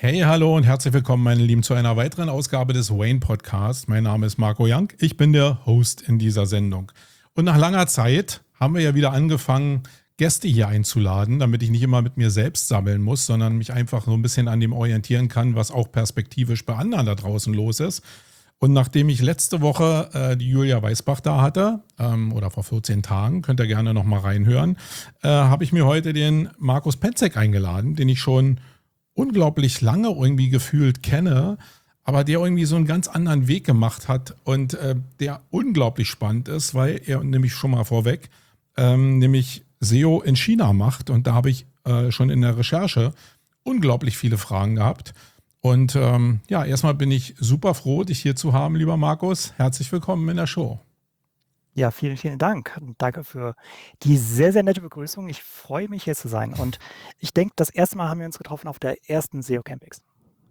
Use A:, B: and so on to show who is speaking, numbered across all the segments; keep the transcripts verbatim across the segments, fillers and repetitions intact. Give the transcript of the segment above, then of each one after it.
A: Hey, hallo und herzlich willkommen, meine Lieben, zu einer weiteren Ausgabe des Wayne Podcast. Mein Name ist Marco Young, ich bin der Host in dieser Sendung. Und nach langer Zeit haben wir ja wieder angefangen, Gäste hier einzuladen, damit ich nicht immer mit mir selbst sammeln muss, sondern mich einfach so ein bisschen an dem orientieren kann, was auch perspektivisch bei anderen da draußen los ist. Und nachdem ich letzte Woche äh, die Julia Weisbach da hatte, ähm, oder vor vierzehn Tagen, könnt ihr gerne nochmal reinhören, äh, habe ich mir heute den Markus Penzek eingeladen, den ich schon unglaublich lange irgendwie gefühlt kenne, aber der irgendwie so einen ganz anderen Weg gemacht hat und äh, der unglaublich spannend ist, weil er nämlich schon mal vorweg, ähm, nämlich S E O in China macht, und da habe ich äh, schon in der Recherche unglaublich viele Fragen gehabt. Und ähm, ja, erstmal bin ich super froh, dich hier zu haben, lieber Markus. Herzlich willkommen in der Show.
B: Ja, vielen, vielen Dank. Und danke für die sehr, sehr nette Begrüßung. Ich freue mich, hier zu sein. Und ich denke, das erste Mal haben wir uns getroffen auf der ersten S E O Campix.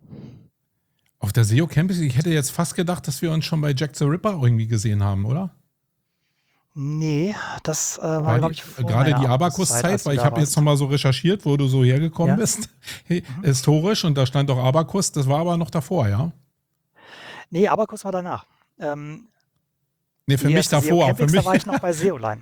A: Auf der S E O Campus, ich hätte jetzt fast gedacht, dass wir uns schon bei Jack the Ripper irgendwie gesehen haben, oder?
B: Nee, das äh, war,
A: War
B: glaube
A: die,
B: ich,
A: äh,
B: vor
A: gerade
B: meiner
A: die
B: Abakus-Zeit,
A: Abakus-Zeit,
B: als du
A: weil ich
B: da
A: habe jetzt
B: warst.
A: nochmal so recherchiert, wo du so hergekommen
B: Ja?
A: bist, hi-
B: Mhm.
A: historisch, und da stand auch Abakus, das war aber noch davor, ja?
B: Nee, Abakus war danach. Ähm,
A: Ne, für
B: die
A: mich
B: erste S E O
A: davor, für
B: Campix, da
A: mich,
B: war ich noch bei SEOline.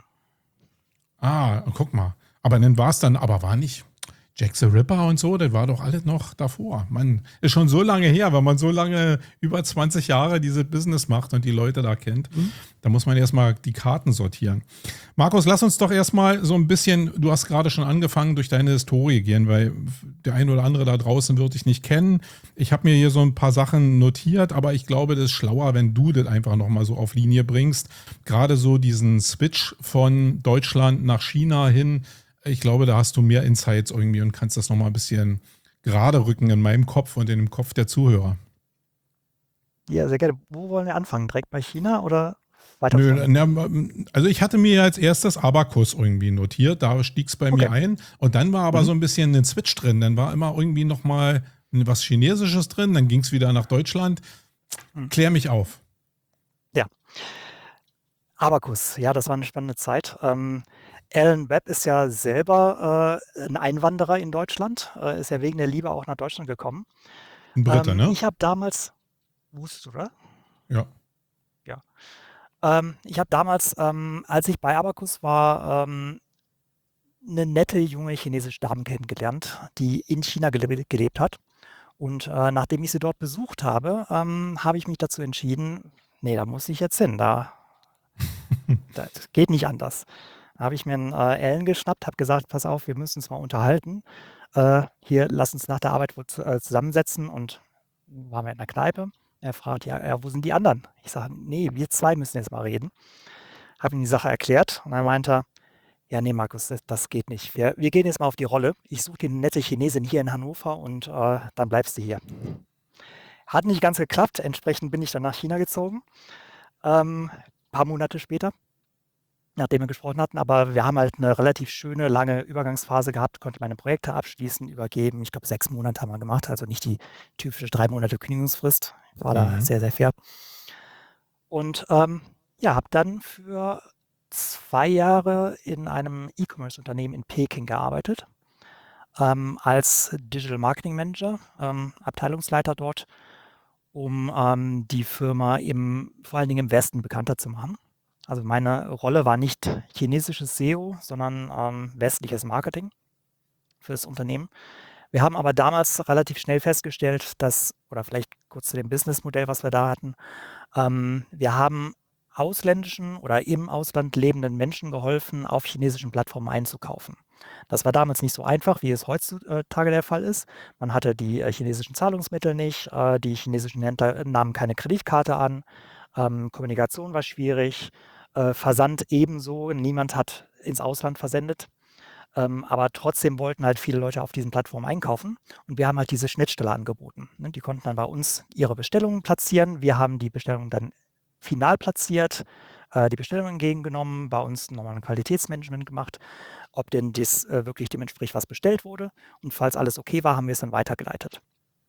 A: ah, guck mal, aber dann war es dann, aber war nicht Jack the Ripper und so, das war doch alles noch davor. Man, ist schon so lange her, wenn man so lange, über zwanzig Jahre diese Business macht und die Leute da kennt,
B: Mhm.
A: da muss man erstmal die Karten sortieren. Markus, lass uns doch erstmal so ein bisschen, du hast gerade schon angefangen, durch deine Historie gehen, weil der ein oder andere da draußen wird dich nicht kennen. Ich habe mir hier so ein paar Sachen notiert, aber ich glaube, das ist schlauer, wenn du das einfach nochmal so auf Linie bringst. Gerade so diesen Switch von Deutschland nach China hin. Ich glaube, da hast du mehr Insights irgendwie und kannst das nochmal ein bisschen gerade rücken in meinem Kopf und in dem Kopf der Zuhörer.
B: Ja, sehr gerne. Wo wollen wir anfangen? Direkt bei China oder weiter
A: Nö,
B: vorne?
A: na, also ich hatte mir als erstes Abakus irgendwie notiert, da stieg es bei
B: Okay.
A: mir ein, und dann war aber
B: Mhm.
A: so ein bisschen ein Switch drin, dann war immer irgendwie nochmal was Chinesisches drin, dann ging es wieder nach Deutschland.
B: Mhm.
A: Klär mich auf.
B: Ja, Abakus, ja, das war eine spannende Zeit. Ähm, Alan Webb ist ja selber äh, ein Einwanderer in Deutschland, äh, ist ja wegen der Liebe auch nach Deutschland gekommen.
A: Ein Brite,
B: Ähm,
A: ne?
B: ich habe damals, wusstest du, oder?
A: Ja.
B: Ja. Ähm, ich habe damals, ähm, als ich bei Abacus war, ähm, eine nette junge chinesische Dame kennengelernt, die in China gele gelebt hat. Und äh, nachdem ich sie dort besucht habe, ähm, habe ich mich dazu entschieden, nee, da muss ich jetzt hin, da, das geht nicht anders. Da habe ich mir einen äh, Alan geschnappt, habe gesagt, pass auf, wir müssen uns mal unterhalten. Äh, hier, lass uns nach der Arbeit wohl zu, äh, zusammensetzen, und waren wir in der Kneipe. Er fragt, ja, ja, wo sind die anderen? Ich sage, nee, wir zwei müssen jetzt mal reden. Habe ihm die Sache erklärt, und dann meinte er, ja, nee, Markus, das, das geht nicht. Wir, wir gehen jetzt mal auf die Rolle. Ich suche dir eine nette Chinesin hier in Hannover, und äh, dann bleibst du hier. Hat nicht ganz geklappt. Entsprechend bin ich dann nach China gezogen. Ähm, paar Monate später, nachdem wir gesprochen hatten. Aber wir haben halt eine relativ schöne, lange Übergangsphase gehabt, konnte meine Projekte abschließen, übergeben. Ich glaube, sechs Monate haben wir gemacht, also nicht die typische drei Monate Kündigungsfrist. War da
A: Mhm.
B: sehr, sehr fair. Und ähm, ja, habe dann für zwei Jahre in einem E-Commerce-Unternehmen in Peking gearbeitet, ähm, als Digital Marketing Manager, ähm, Abteilungsleiter dort, um ähm, die Firma im, vor allen Dingen im Westen bekannter zu machen. Also meine Rolle war nicht chinesisches S E O, sondern ähm, westliches Marketing für das Unternehmen. Wir haben aber damals relativ schnell festgestellt, dass, oder vielleicht kurz zu dem Businessmodell, was wir da hatten, ähm, wir haben ausländischen oder im Ausland lebenden Menschen geholfen, auf chinesischen Plattformen einzukaufen. Das war damals nicht so einfach, wie es heutzutage der Fall ist. Man hatte die äh, chinesischen Zahlungsmittel nicht, äh, die chinesischen Händler nahmen keine Kreditkarte an, ähm, Kommunikation war schwierig, äh, Versand ebenso. Niemand hat ins Ausland versendet. Ähm, aber trotzdem wollten halt viele Leute auf diesen Plattformen einkaufen, und wir haben halt diese Schnittstelle angeboten. Ne? Die konnten dann bei uns ihre Bestellungen platzieren. Wir haben die Bestellungen dann final platziert, äh, die Bestellungen entgegengenommen, bei uns nochmal ein Qualitätsmanagement gemacht, ob denn das äh, wirklich dem entspricht, was bestellt wurde. Und falls alles okay war, haben wir es dann weitergeleitet.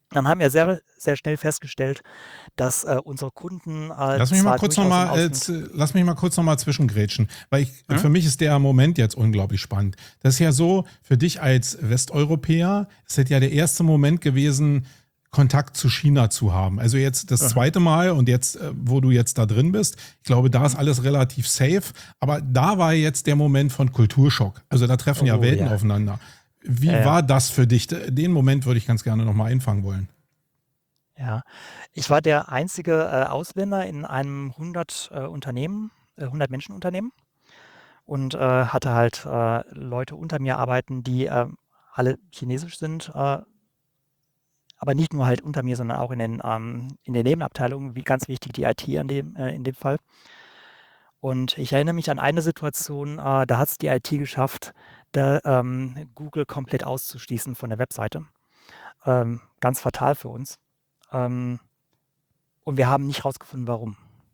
B: Dann haben wir sehr, sehr schnell festgestellt, dass äh, unsere Kunden äh,
A: Lass mich mal
B: zwar
A: kurz
B: durchaus im
A: nochmal, äh,
B: Ausland.
A: z- lass mich mal kurz nochmal zwischengrätschen, weil ich,
B: Hm?
A: für mich ist der Moment jetzt unglaublich spannend. Das ist ja so, für dich als Westeuropäer ist das ja der erste Moment gewesen, Kontakt zu China zu haben. Also jetzt das
B: Mhm.
A: zweite Mal und jetzt, äh, wo du jetzt da drin bist, ich glaube, da ist
B: Mhm.
A: alles relativ safe, aber da war jetzt der Moment von Kulturschock. Also da treffen ja
B: Oh
A: Welten
B: ja.
A: aufeinander.
B: Ja,
A: Wie
B: ja.
A: war das für dich? Den Moment würde ich ganz gerne nochmal einfangen wollen.
B: Ja. Ich war der einzige äh, Ausländer in einem hundert äh, Unternehmen, äh, hundert Menschen Unternehmen und äh, hatte halt äh, Leute unter mir arbeiten, die äh, alle chinesisch sind, äh, aber nicht nur halt unter mir, sondern auch in den, ähm, in den Nebenabteilungen, wie ganz wichtig die I T an dem, äh, in dem Fall. Und ich erinnere mich an eine Situation, äh, da hat es die I T geschafft, da, ähm, Google komplett auszuschließen von der Webseite. Ähm, ganz fatal für uns. Ähm, und wir haben nicht rausgefunden, warum.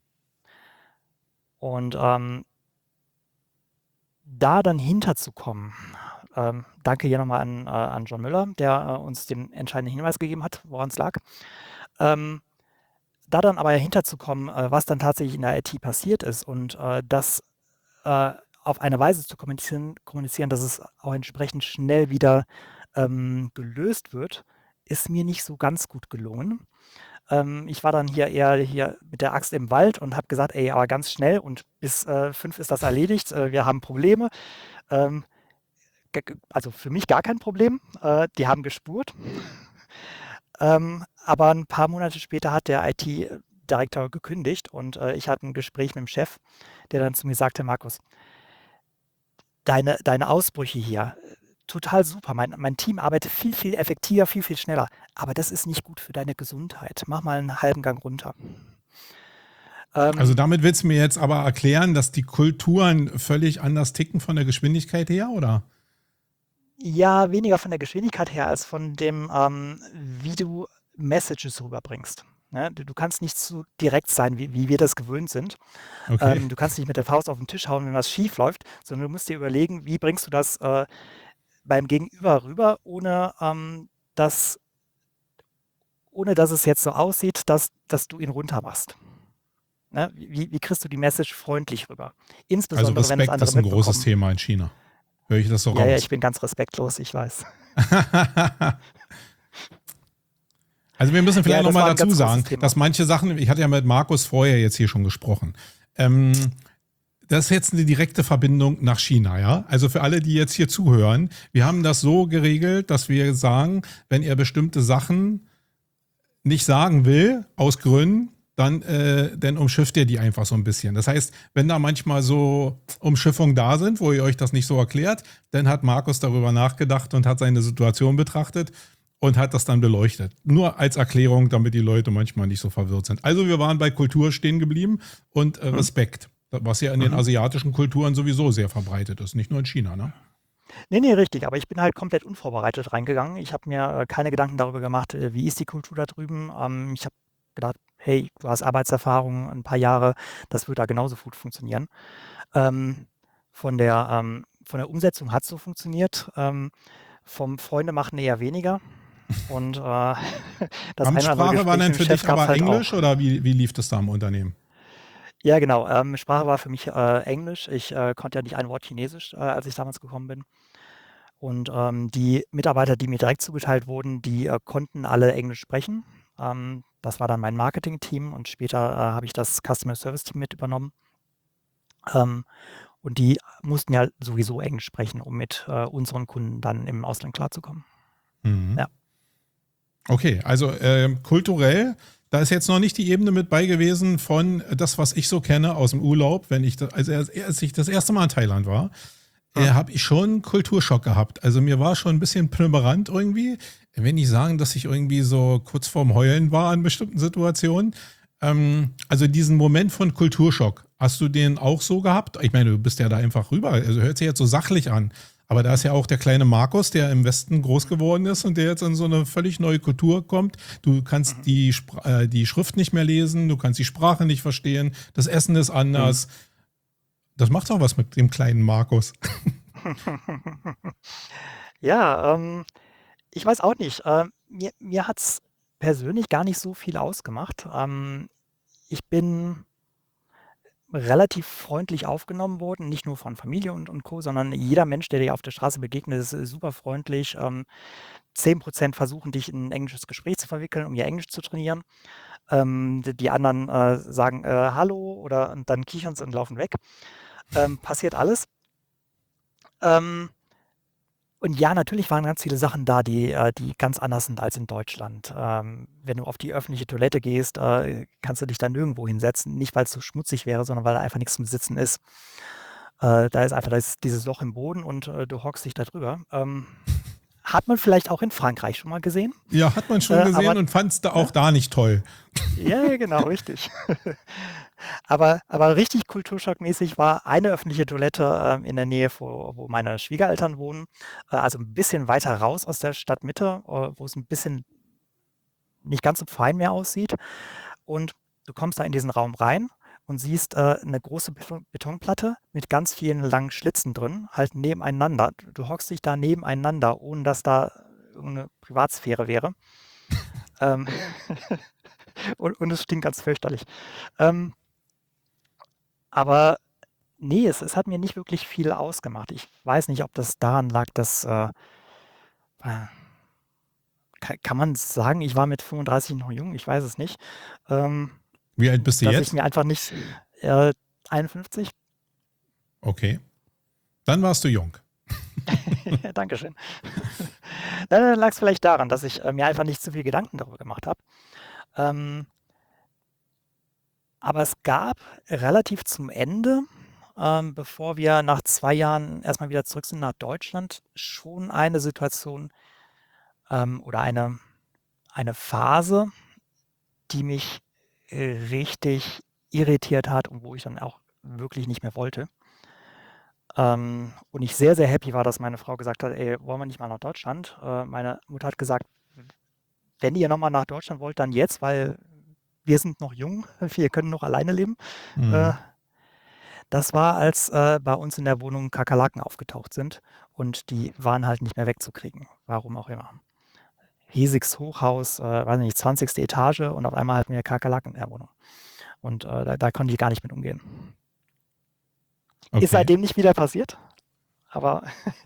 B: Und ähm, da dann hinterzukommen, ähm, danke hier nochmal an, äh, an John Müller, der äh, uns den entscheidenden Hinweis gegeben hat, woran es lag. Ähm, da dann aber hinterzukommen, äh, was dann tatsächlich in der I T passiert ist und äh, das äh, auf eine Weise zu kommunizieren, kommunizieren, dass es auch entsprechend schnell wieder ähm, gelöst wird, ist mir nicht so ganz gut gelungen. Ähm, ich war dann hier eher hier mit der Axt im Wald und habe gesagt, ey, aber ganz schnell und bis äh, fünf ist das erledigt. Äh, wir haben Probleme. Ähm, ge- ge- also für mich gar kein Problem. Äh, die haben gespurt. Ähm, aber ein paar Monate später hat der I T-Direktor gekündigt und äh, ich hatte ein Gespräch mit dem Chef, der dann zu mir sagte, Markus, deine, deine Ausbrüche hier, äh, total super. Mein, mein Team arbeitet viel, viel effektiver, viel, viel schneller. Aber das ist nicht gut für deine Gesundheit. Mach mal einen halben Gang runter.
A: Also
B: Ähm,
A: damit willst du mir jetzt aber erklären, dass die Kulturen völlig anders ticken von der Geschwindigkeit her, oder?
B: ja, weniger von der Geschwindigkeit her als von dem, ähm, wie du Messages rüberbringst. Ne? Du, du kannst nicht so direkt sein, wie, wie wir das gewöhnt sind.
A: Okay.
B: Ähm, du kannst nicht mit der Faust auf den Tisch hauen, wenn was schief läuft, sondern du musst dir überlegen, wie bringst du das äh, beim Gegenüber rüber, ohne ähm, dass ohne dass es jetzt so aussieht, dass, dass du ihn runtermachst. Ne? Wie, wie kriegst du die Message freundlich rüber?
A: Also
B: Insbesondere, wenn es
A: Respekt
B: andere
A: ist ein großes
B: mitbekommen.
A: Thema in China. Höre ich das so
B: Ja, ja, ich
A: raus?
B: bin ganz respektlos, ich weiß.
A: Also wir müssen
B: Ja,
A: vielleicht
B: das
A: nochmal
B: war ein
A: dazu
B: ganz großes
A: sagen,
B: Thema.
A: dass manche Sachen, ich hatte ja mit Markus vorher jetzt hier schon gesprochen, ähm, das ist jetzt eine direkte Verbindung nach China, ja. Also für alle, die jetzt hier zuhören, wir haben das so geregelt, dass wir sagen, wenn er bestimmte Sachen nicht sagen will, aus Gründen, dann, äh, dann umschifft ihr die einfach so ein bisschen. Das heißt, wenn da manchmal so Umschiffungen da sind, wo ihr euch das nicht so erklärt, dann hat Markus darüber nachgedacht und hat seine Situation betrachtet und hat das dann beleuchtet. Nur als Erklärung, damit die Leute manchmal nicht so verwirrt sind. Also wir waren bei Kultur stehen geblieben und äh,
B: Hm?
A: Respekt, was ja in den
B: Mhm.
A: asiatischen Kulturen sowieso sehr verbreitet ist, nicht nur in China, ne?
B: Nee, nee, richtig. Aber ich bin halt komplett unvorbereitet reingegangen. Ich habe mir äh, keine Gedanken darüber gemacht, äh, wie ist die Kultur da drüben. Ähm, ich habe gedacht, hey, du hast Arbeitserfahrung, ein paar Jahre, das wird da genauso gut funktionieren. Ähm, von der, ähm, von der Umsetzung hat es so funktioniert. Ähm, vom Freunde machen eher weniger. Und äh, das ein oder andere
A: Amtssprache war
B: Gespräch
A: dann
B: mit dem
A: für
B: Chef
A: dich
B: gab es
A: aber
B: halt
A: Englisch
B: auch.
A: oder wie, wie lief das da im Unternehmen?
B: Ja, genau. Ähm, Sprache war für mich äh, Englisch. Ich äh, konnte ja nicht ein Wort Chinesisch, äh, als ich damals gekommen bin. Und ähm, die Mitarbeiter, die mir direkt zugeteilt wurden, die äh, konnten alle Englisch sprechen. Ähm, das war dann mein Marketing-Team und später äh, habe ich das Customer Service-Team mit übernommen. Ähm, und die mussten ja sowieso Englisch sprechen, um mit äh, unseren Kunden dann im Ausland klarzukommen.
A: Mhm.
B: Ja.
A: Okay, also ähm, kulturell, da ist jetzt noch nicht die Ebene mit bei gewesen von das, was ich so kenne aus dem Urlaub, wenn ich, da, also als als ich das erste Mal in Thailand war,
B: Hm.
A: äh, habe ich schon einen Kulturschock gehabt. Also mir war schon ein bisschen präparant irgendwie. Ich will nicht sagen, dass ich irgendwie so kurz vorm Heulen war in bestimmten Situationen. Ähm, also diesen Moment von Kulturschock, hast du den auch so gehabt? Ich meine, du bist ja da einfach rüber. Also hört sich jetzt so sachlich an. Aber da ist ja auch der kleine Markus, der im Westen groß geworden ist und der jetzt in so eine völlig neue Kultur kommt. Du kannst
B: Mhm.
A: die, Spr- äh, die Schrift nicht mehr lesen, du kannst die Sprache nicht verstehen, das Essen ist
B: Mhm.
A: anders. Das macht auch was mit dem kleinen Markus.
B: Ja, ähm, ich weiß auch nicht. Ähm, mir mir hat es persönlich gar nicht so viel ausgemacht. Ähm, ich bin relativ freundlich aufgenommen worden, nicht nur von Familie und und Co., sondern jeder Mensch, der dir auf der Straße begegnet, ist, äh, super freundlich. Ähm, zehn Prozent versuchen, dich in 'n englisches Gespräch zu verwickeln, um ihr Englisch zu trainieren. Ähm, d die anderen, äh, sagen, äh: „Hallo" oder und dann kichern sie und laufen weg. Ähm, passiert alles. Ähm, und ja, natürlich waren ganz viele Sachen da, die äh, die ganz anders sind als in Deutschland. Ähm, wenn du auf die öffentliche Toilette gehst, äh, kannst du dich da nirgendwo hinsetzen, nicht weil's so schmutzig wäre, sondern weil da einfach nix zum Sitzen ist. Äh, da ist einfach da ist dieses Loch im Boden und, äh, du hockst dich da drüber. Ähm, hat man vielleicht auch in Frankreich schon mal gesehen,
A: Ja, hat man schon
B: äh, aber
A: gesehen und fand's da auch
B: ne?
A: da nicht toll.
B: Ja, ja, genau, richtig. Aber aber richtig kulturschockmäßig war eine öffentliche Toilette, ähm, in der Nähe, wo wo meine Schwiegereltern wohnen, äh, also 'n bisschen weiter raus aus der Stadtmitte, äh, wo es 'n bisschen nicht ganz so fein mehr aussieht. Und du kommst da in diesen Raum rein und siehst, äh, 'ne große Beton Betonplatte mit ganz vielen langen Schlitzen drin, halt nebeneinander. Du du hockst dich da nebeneinander, ohne dass da irgend 'ne Privatsphäre wäre. Ähm, und und es stinkt ganz fürchterlich. Ähm aber ne, es es hat mir nicht wirklich viel ausgemacht. Ich weiß nicht, ob das daran lag, dass, äh äh ka kann man sagen, ich war mit fünfunddreißig noch jung? Ich weiß es nicht. Ähm,
A: Wie alt bist du
B: dass ich
A: jetzt?
B: mir einfach nicht äh, einundfünfzig.
A: Okay. Dann warst du jung.
B: Dankeschön. Na, dann lag's vielleicht daran, dass ich, äh, mir einfach nicht so viel Gedanken darüber gemacht habe. Ähm aber es gab relativ zum Ende, ähm, bevor wir nach zwei Jahren erst mal wieder zurück sind nach Deutschland, schon eine Situation, ähm, oder eine eine Phase, die mich, äh, richtig irritiert hat und wo ich dann auch wirklich nicht mehr wollte. Ähm, und ich sehr, sehr happy war, dass meine Frau gesagt hat: „Ey, wollen wir nicht mal nach Deutschland?" Äh, meine Mutter hat gesagt: „W wenn ihr noch mal nach Deutschland wollt, dann jetzt, weil wir sind noch jung, wir können noch alleine leben." Äh
A: Mhm.
B: das war, als, äh, bei uns in der Wohnung Kakerlaken aufgetaucht sind und die waren halt nicht mehr wegzukriegen, warum auch immer. Riesiges Hochhaus, äh, weiß nicht, zwanzigste Etage und auf einmal hatten wir Kakerlaken in der Wohnung. Und, äh, da da konnte ich gar nicht mit umgehen. Ist
A: Okay.
B: seitdem nicht wieder passiert, aber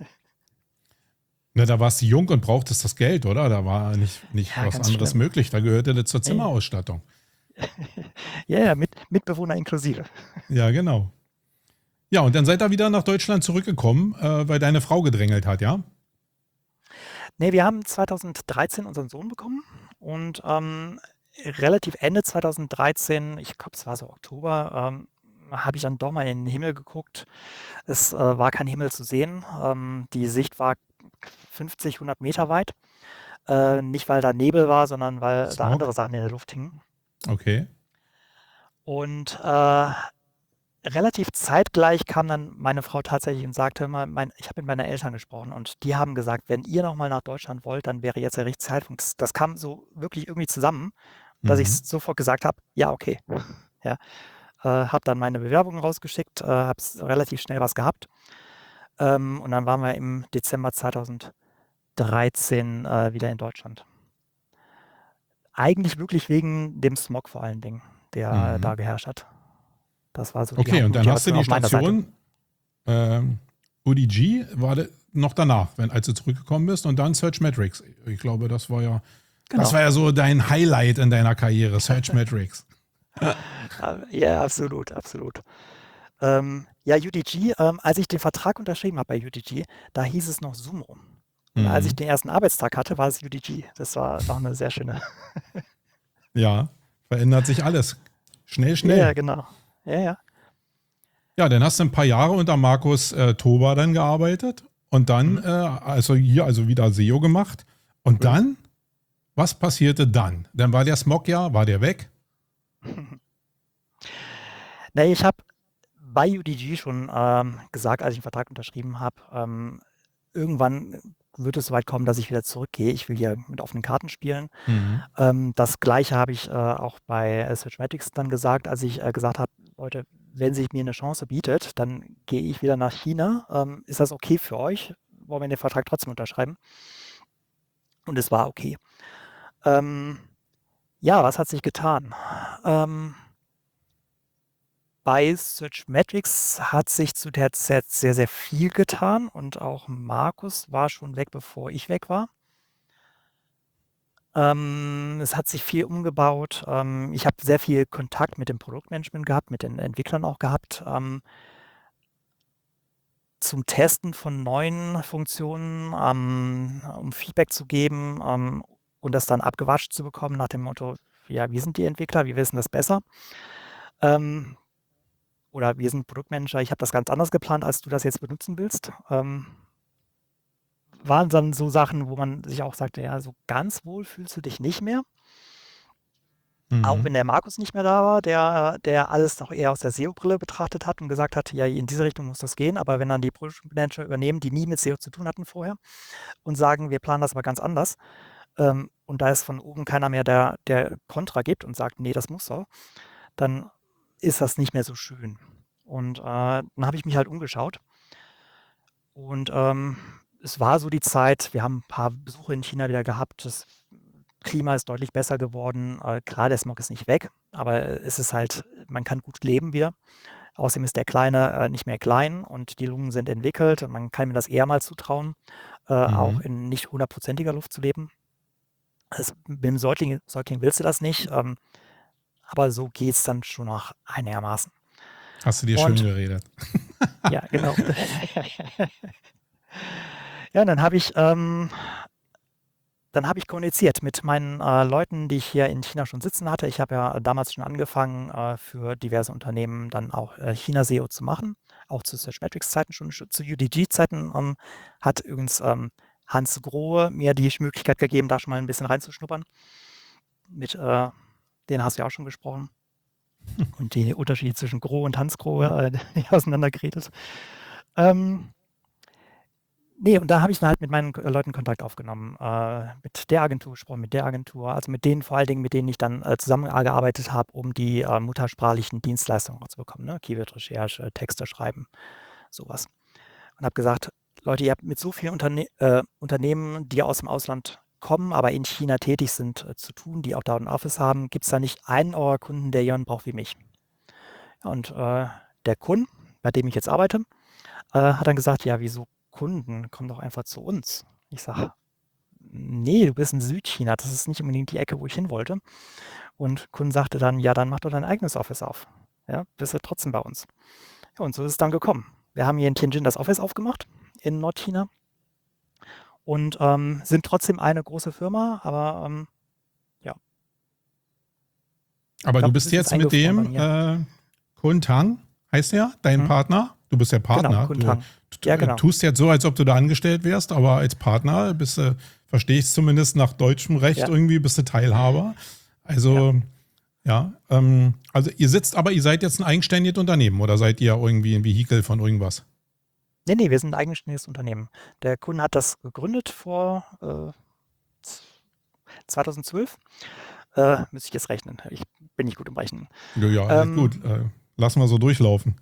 A: Na, da warst du jung und brauchtest das Geld, oder? Da war nicht nicht
B: Ja,
A: was
B: ganz
A: anderes
B: schlimm.
A: möglich. Da gehörte das zur
B: Ne.
A: Zimmerausstattung.
B: Ja, ja, Mit Mitbewohner inklusive.
A: Ja, genau. Ja, und dann seid ihr wieder nach Deutschland zurückgekommen, äh, weil deine Frau gedrängelt hat, ja?
B: Ne, wir haben zweitausenddreizehn unseren Sohn bekommen und, ähm, relativ Ende zweitausenddreizehn, ich glaube, es war so Oktober, ähm, habe ich dann doch mal in 'n Himmel geguckt. Es, äh, war kein Himmel zu sehen. Ähm, die Sicht war fünfzig, hundert Meter weit. Äh, nicht, weil da Nebel war, sondern weil da
A: Smog?
B: andere Sachen in der Luft hingen.
A: Okay.
B: Und, äh, relativ zeitgleich kam dann meine Frau tatsächlich und sagte: „Hör mal, mein ich habe mit meinen Eltern gesprochen und die haben gesagt, wenn ihr noch mal nach Deutschland wollt, dann wäre jetzt der richtige Zeitpunkt." Das das kam so wirklich irgendwie zusammen, dass ich
A: Mhm.
B: sofort gesagt habe: „Ja, okay." Ja, äh, habe dann meine Bewerbung rausgeschickt, äh, habe s relativ schnell was gehabt. Ähm, und dann waren wir im Dezember zweitausenddreizehn, äh, wieder in Deutschland. Eigentlich wirklich wegen dem Smog vor allen Dingen, der
A: Mhm.
B: da geherrscht hat. Das war so die
A: Okay, und dann hast du
B: Hauptmotivation
A: die
B: auf meiner Seite.
A: Station, ähm, UDG war de noch danach, wenn als du zurückgekommen bist und dann Searchmetrics. Ich glaube, das war ja das
B: Genau.
A: war ja so dein Highlight in deiner Karriere, Searchmetrics.
B: Ah, ja, absolut, absolut. Ähm, ja, UDG, ähm, als ich den Vertrag unterschrieben habe bei UDG, da hieß es noch Sumo. Und als ich
A: Mhm.
B: den ersten Arbeitstag hatte, war es UDG. Das war noch 'ne sehr schöne
A: Ja, verändert sich alles. Schnell,
B: Ja, ja,
A: schnell.
B: genau. Ja, ja.
A: Ja, dann hast du 'n paar Jahre unter Markus, äh, Tober dann gearbeitet und dann,
B: Mhm.
A: äh, also hier also wieder S E O gemacht. Und
B: Mhm.
A: dann? Was passierte dann? Dann war der Smog ja war der weg?
B: Ne, ich habe bei UDG schon, ähm, gesagt, als ich 'n Vertrag unterschrieben habe, ähm, irgendwann wird es so weit kommen, dass ich wieder zurückgehe. Ich will hier mit offenen Karten spielen.
A: Mhm.
B: Ähm, das Gleiche habe ich, äh, auch bei, äh, Searchmetrics dann gesagt, als ich, äh, gesagt habe: „Leute, wenn sich mir 'ne Chance bietet, dann gehe ich wieder nach China. Ähm, ist das okay für euch? Wollen wir den Vertrag trotzdem unterschreiben?" Und es war okay. Ähm Ja, was hat sich getan? Ähm, bei Searchmetrics hat sich zu der Zeit sehr, sehr viel getan und auch Markus war schon weg, bevor ich weg war. Ähm, es hat sich viel umgebaut. Ähm, ich habe sehr viel Kontakt mit dem Produktmanagement gehabt, mit den Entwicklern auch gehabt, ähm, zum Testen von neuen Funktionen, ähm, um Feedback zu geben, ähm, und das dann abgewatscht zu bekommen nach dem Motto: „Ja, wir sind die Entwickler, wir wissen das besser.“ Ähm, oder „Wir sind Produktmanager, ich habe das ganz anders geplant, als du das jetzt benutzen willst.“ Ähm, waren dann so Sachen, wo man sich auch sagte: „Ja, so ganz wohl fühlst du dich nicht mehr.“ Auch
A: Mhm.
B: wenn der Markus nicht mehr da war, der der alles noch eher aus der S E O-Brille betrachtet hat und gesagt hat: „Ja, in diese Richtung muss das gehen.“ Aber wenn dann die Produktmanager übernehmen, die nie mit S E O zu tun hatten vorher und sagen: „Wir planen das aber ganz anders“, ähm, und da ist von oben keiner mehr, der der Kontra gibt und sagt: „Ne, das muss so“, dann ist das nicht mehr so schön. Und, äh, dann habe ich mich halt umgeschaut und, ähm, es war so die Zeit, wir haben 'n paar Besuche in China wieder gehabt. Das Klima ist deutlich besser geworden. Äh, klar, der Smog ist nicht weg, aber es ist halt, man kann gut leben wieder. Außerdem ist der Kleine, äh, nicht mehr klein und die Lungen sind entwickelt und man kann mir das eher mal zutrauen, äh, auch
A: Mhm.
B: in nicht hundertprozentiger Luft zu leben. Es mit dem Säugling Säugling willst du das nicht, ähm, aber so geht's dann schon noch einigermaßen.
A: Hast du dir schön
B: Und
A: geredet.
B: ja, genau. Ja, und dann habe ich, ähm dann habe ich kommuniziert mit meinen, äh, Leuten, die ich hier in China schon sitzen hatte. Ich habe ja damals schon angefangen, äh, für diverse Unternehmen dann auch, äh, China-S E O zu machen, auch zu Searchmetrics-Zeiten schon, sch zu U D G-Zeiten, ähm, hat übrigens, ähm, Hans Grohe mir die Möglichkeit gegeben, da schon mal 'n bisschen reinzuschnuppern. Mit, äh den hast du ja auch schon gesprochen. Und die Unterschiede zwischen Grohe und Hans Grohe, äh, auseinandergeredet. Ähm Ne, und da habe ich dann halt mit meinen K Leuten Kontakt aufgenommen, äh, mit der Agentur gesprochen, mit der Agentur, also mit denen vor allen Dingen, mit denen ich dann, äh, zusammengearbeitet habe, um die, äh, muttersprachlichen Dienstleistungen auch zu bekommen, ne? Keyword-Recherche, Texte schreiben, so was. Und habe gesagt: „Leute, ihr habt mit so vielen Unterne äh, Unternehmen, die aus dem Ausland kommen, aber in China tätig sind, äh, zu tun, die auch da 'n Office haben. Gibt's da nicht einen eurer Kunden, der jemanden braucht wie mich?“ Ja, und, äh, der Kun, bei dem ich jetzt arbeite, äh, hat dann gesagt: „Ja, wieso Kunden? Komm doch einfach zu uns.“ Ich sage: „Ne, du bist in Südchina, das ist nicht unbedingt die Ecke, wo ich hin wollte.“ Und Kun sagte dann: „Ja, dann mach doch dein eigenes Office auf. Ja, bist du trotzdem bei uns.“ Ja, und so ist es dann gekommen. Wir haben hier in Tianjin das Office aufgemacht in Nordchina und, ähm, sind trotzdem eine große Firma, aber, ähm, ja. Ich
A: Aber du
B: glaube, du
A: bist
B: bist jetzt
A: jetzt mit
B: eingefroren bei
A: dem
B: mir.
A: äh, Kun Tang, heißt der, dein
B: Mhm.
A: Partner? Du bist der
B: Genau,
A: Partner.
B: Kun
A: Du,
B: Tang.
A: du
B: Ja,
A: äh,
B: genau.
A: tust jetzt so, als ob du da angestellt wärst, aber als Partner bist du, verstehe ich zumindest nach deutschem Recht
B: Ja.
A: irgendwie, bist du Teilhaber.
B: Ja.
A: Also, ja, ähm, also ihr sitzt, aber ihr seid jetzt ein eigenständiges Unternehmen oder seid ihr irgendwie ein Vehikel von irgendwas?
B: Ne, ne, wir sind 'n eigenständiges Unternehmen. Der Kun hat das gegründet vor, äh, z zweitausendzwölf. Äh, müsste ich jetzt rechnen. Ich bin nicht gut im Rechnen.
A: Ja, ja, alles
B: Ähm
A: gut. Äh, lassen wir so durchlaufen.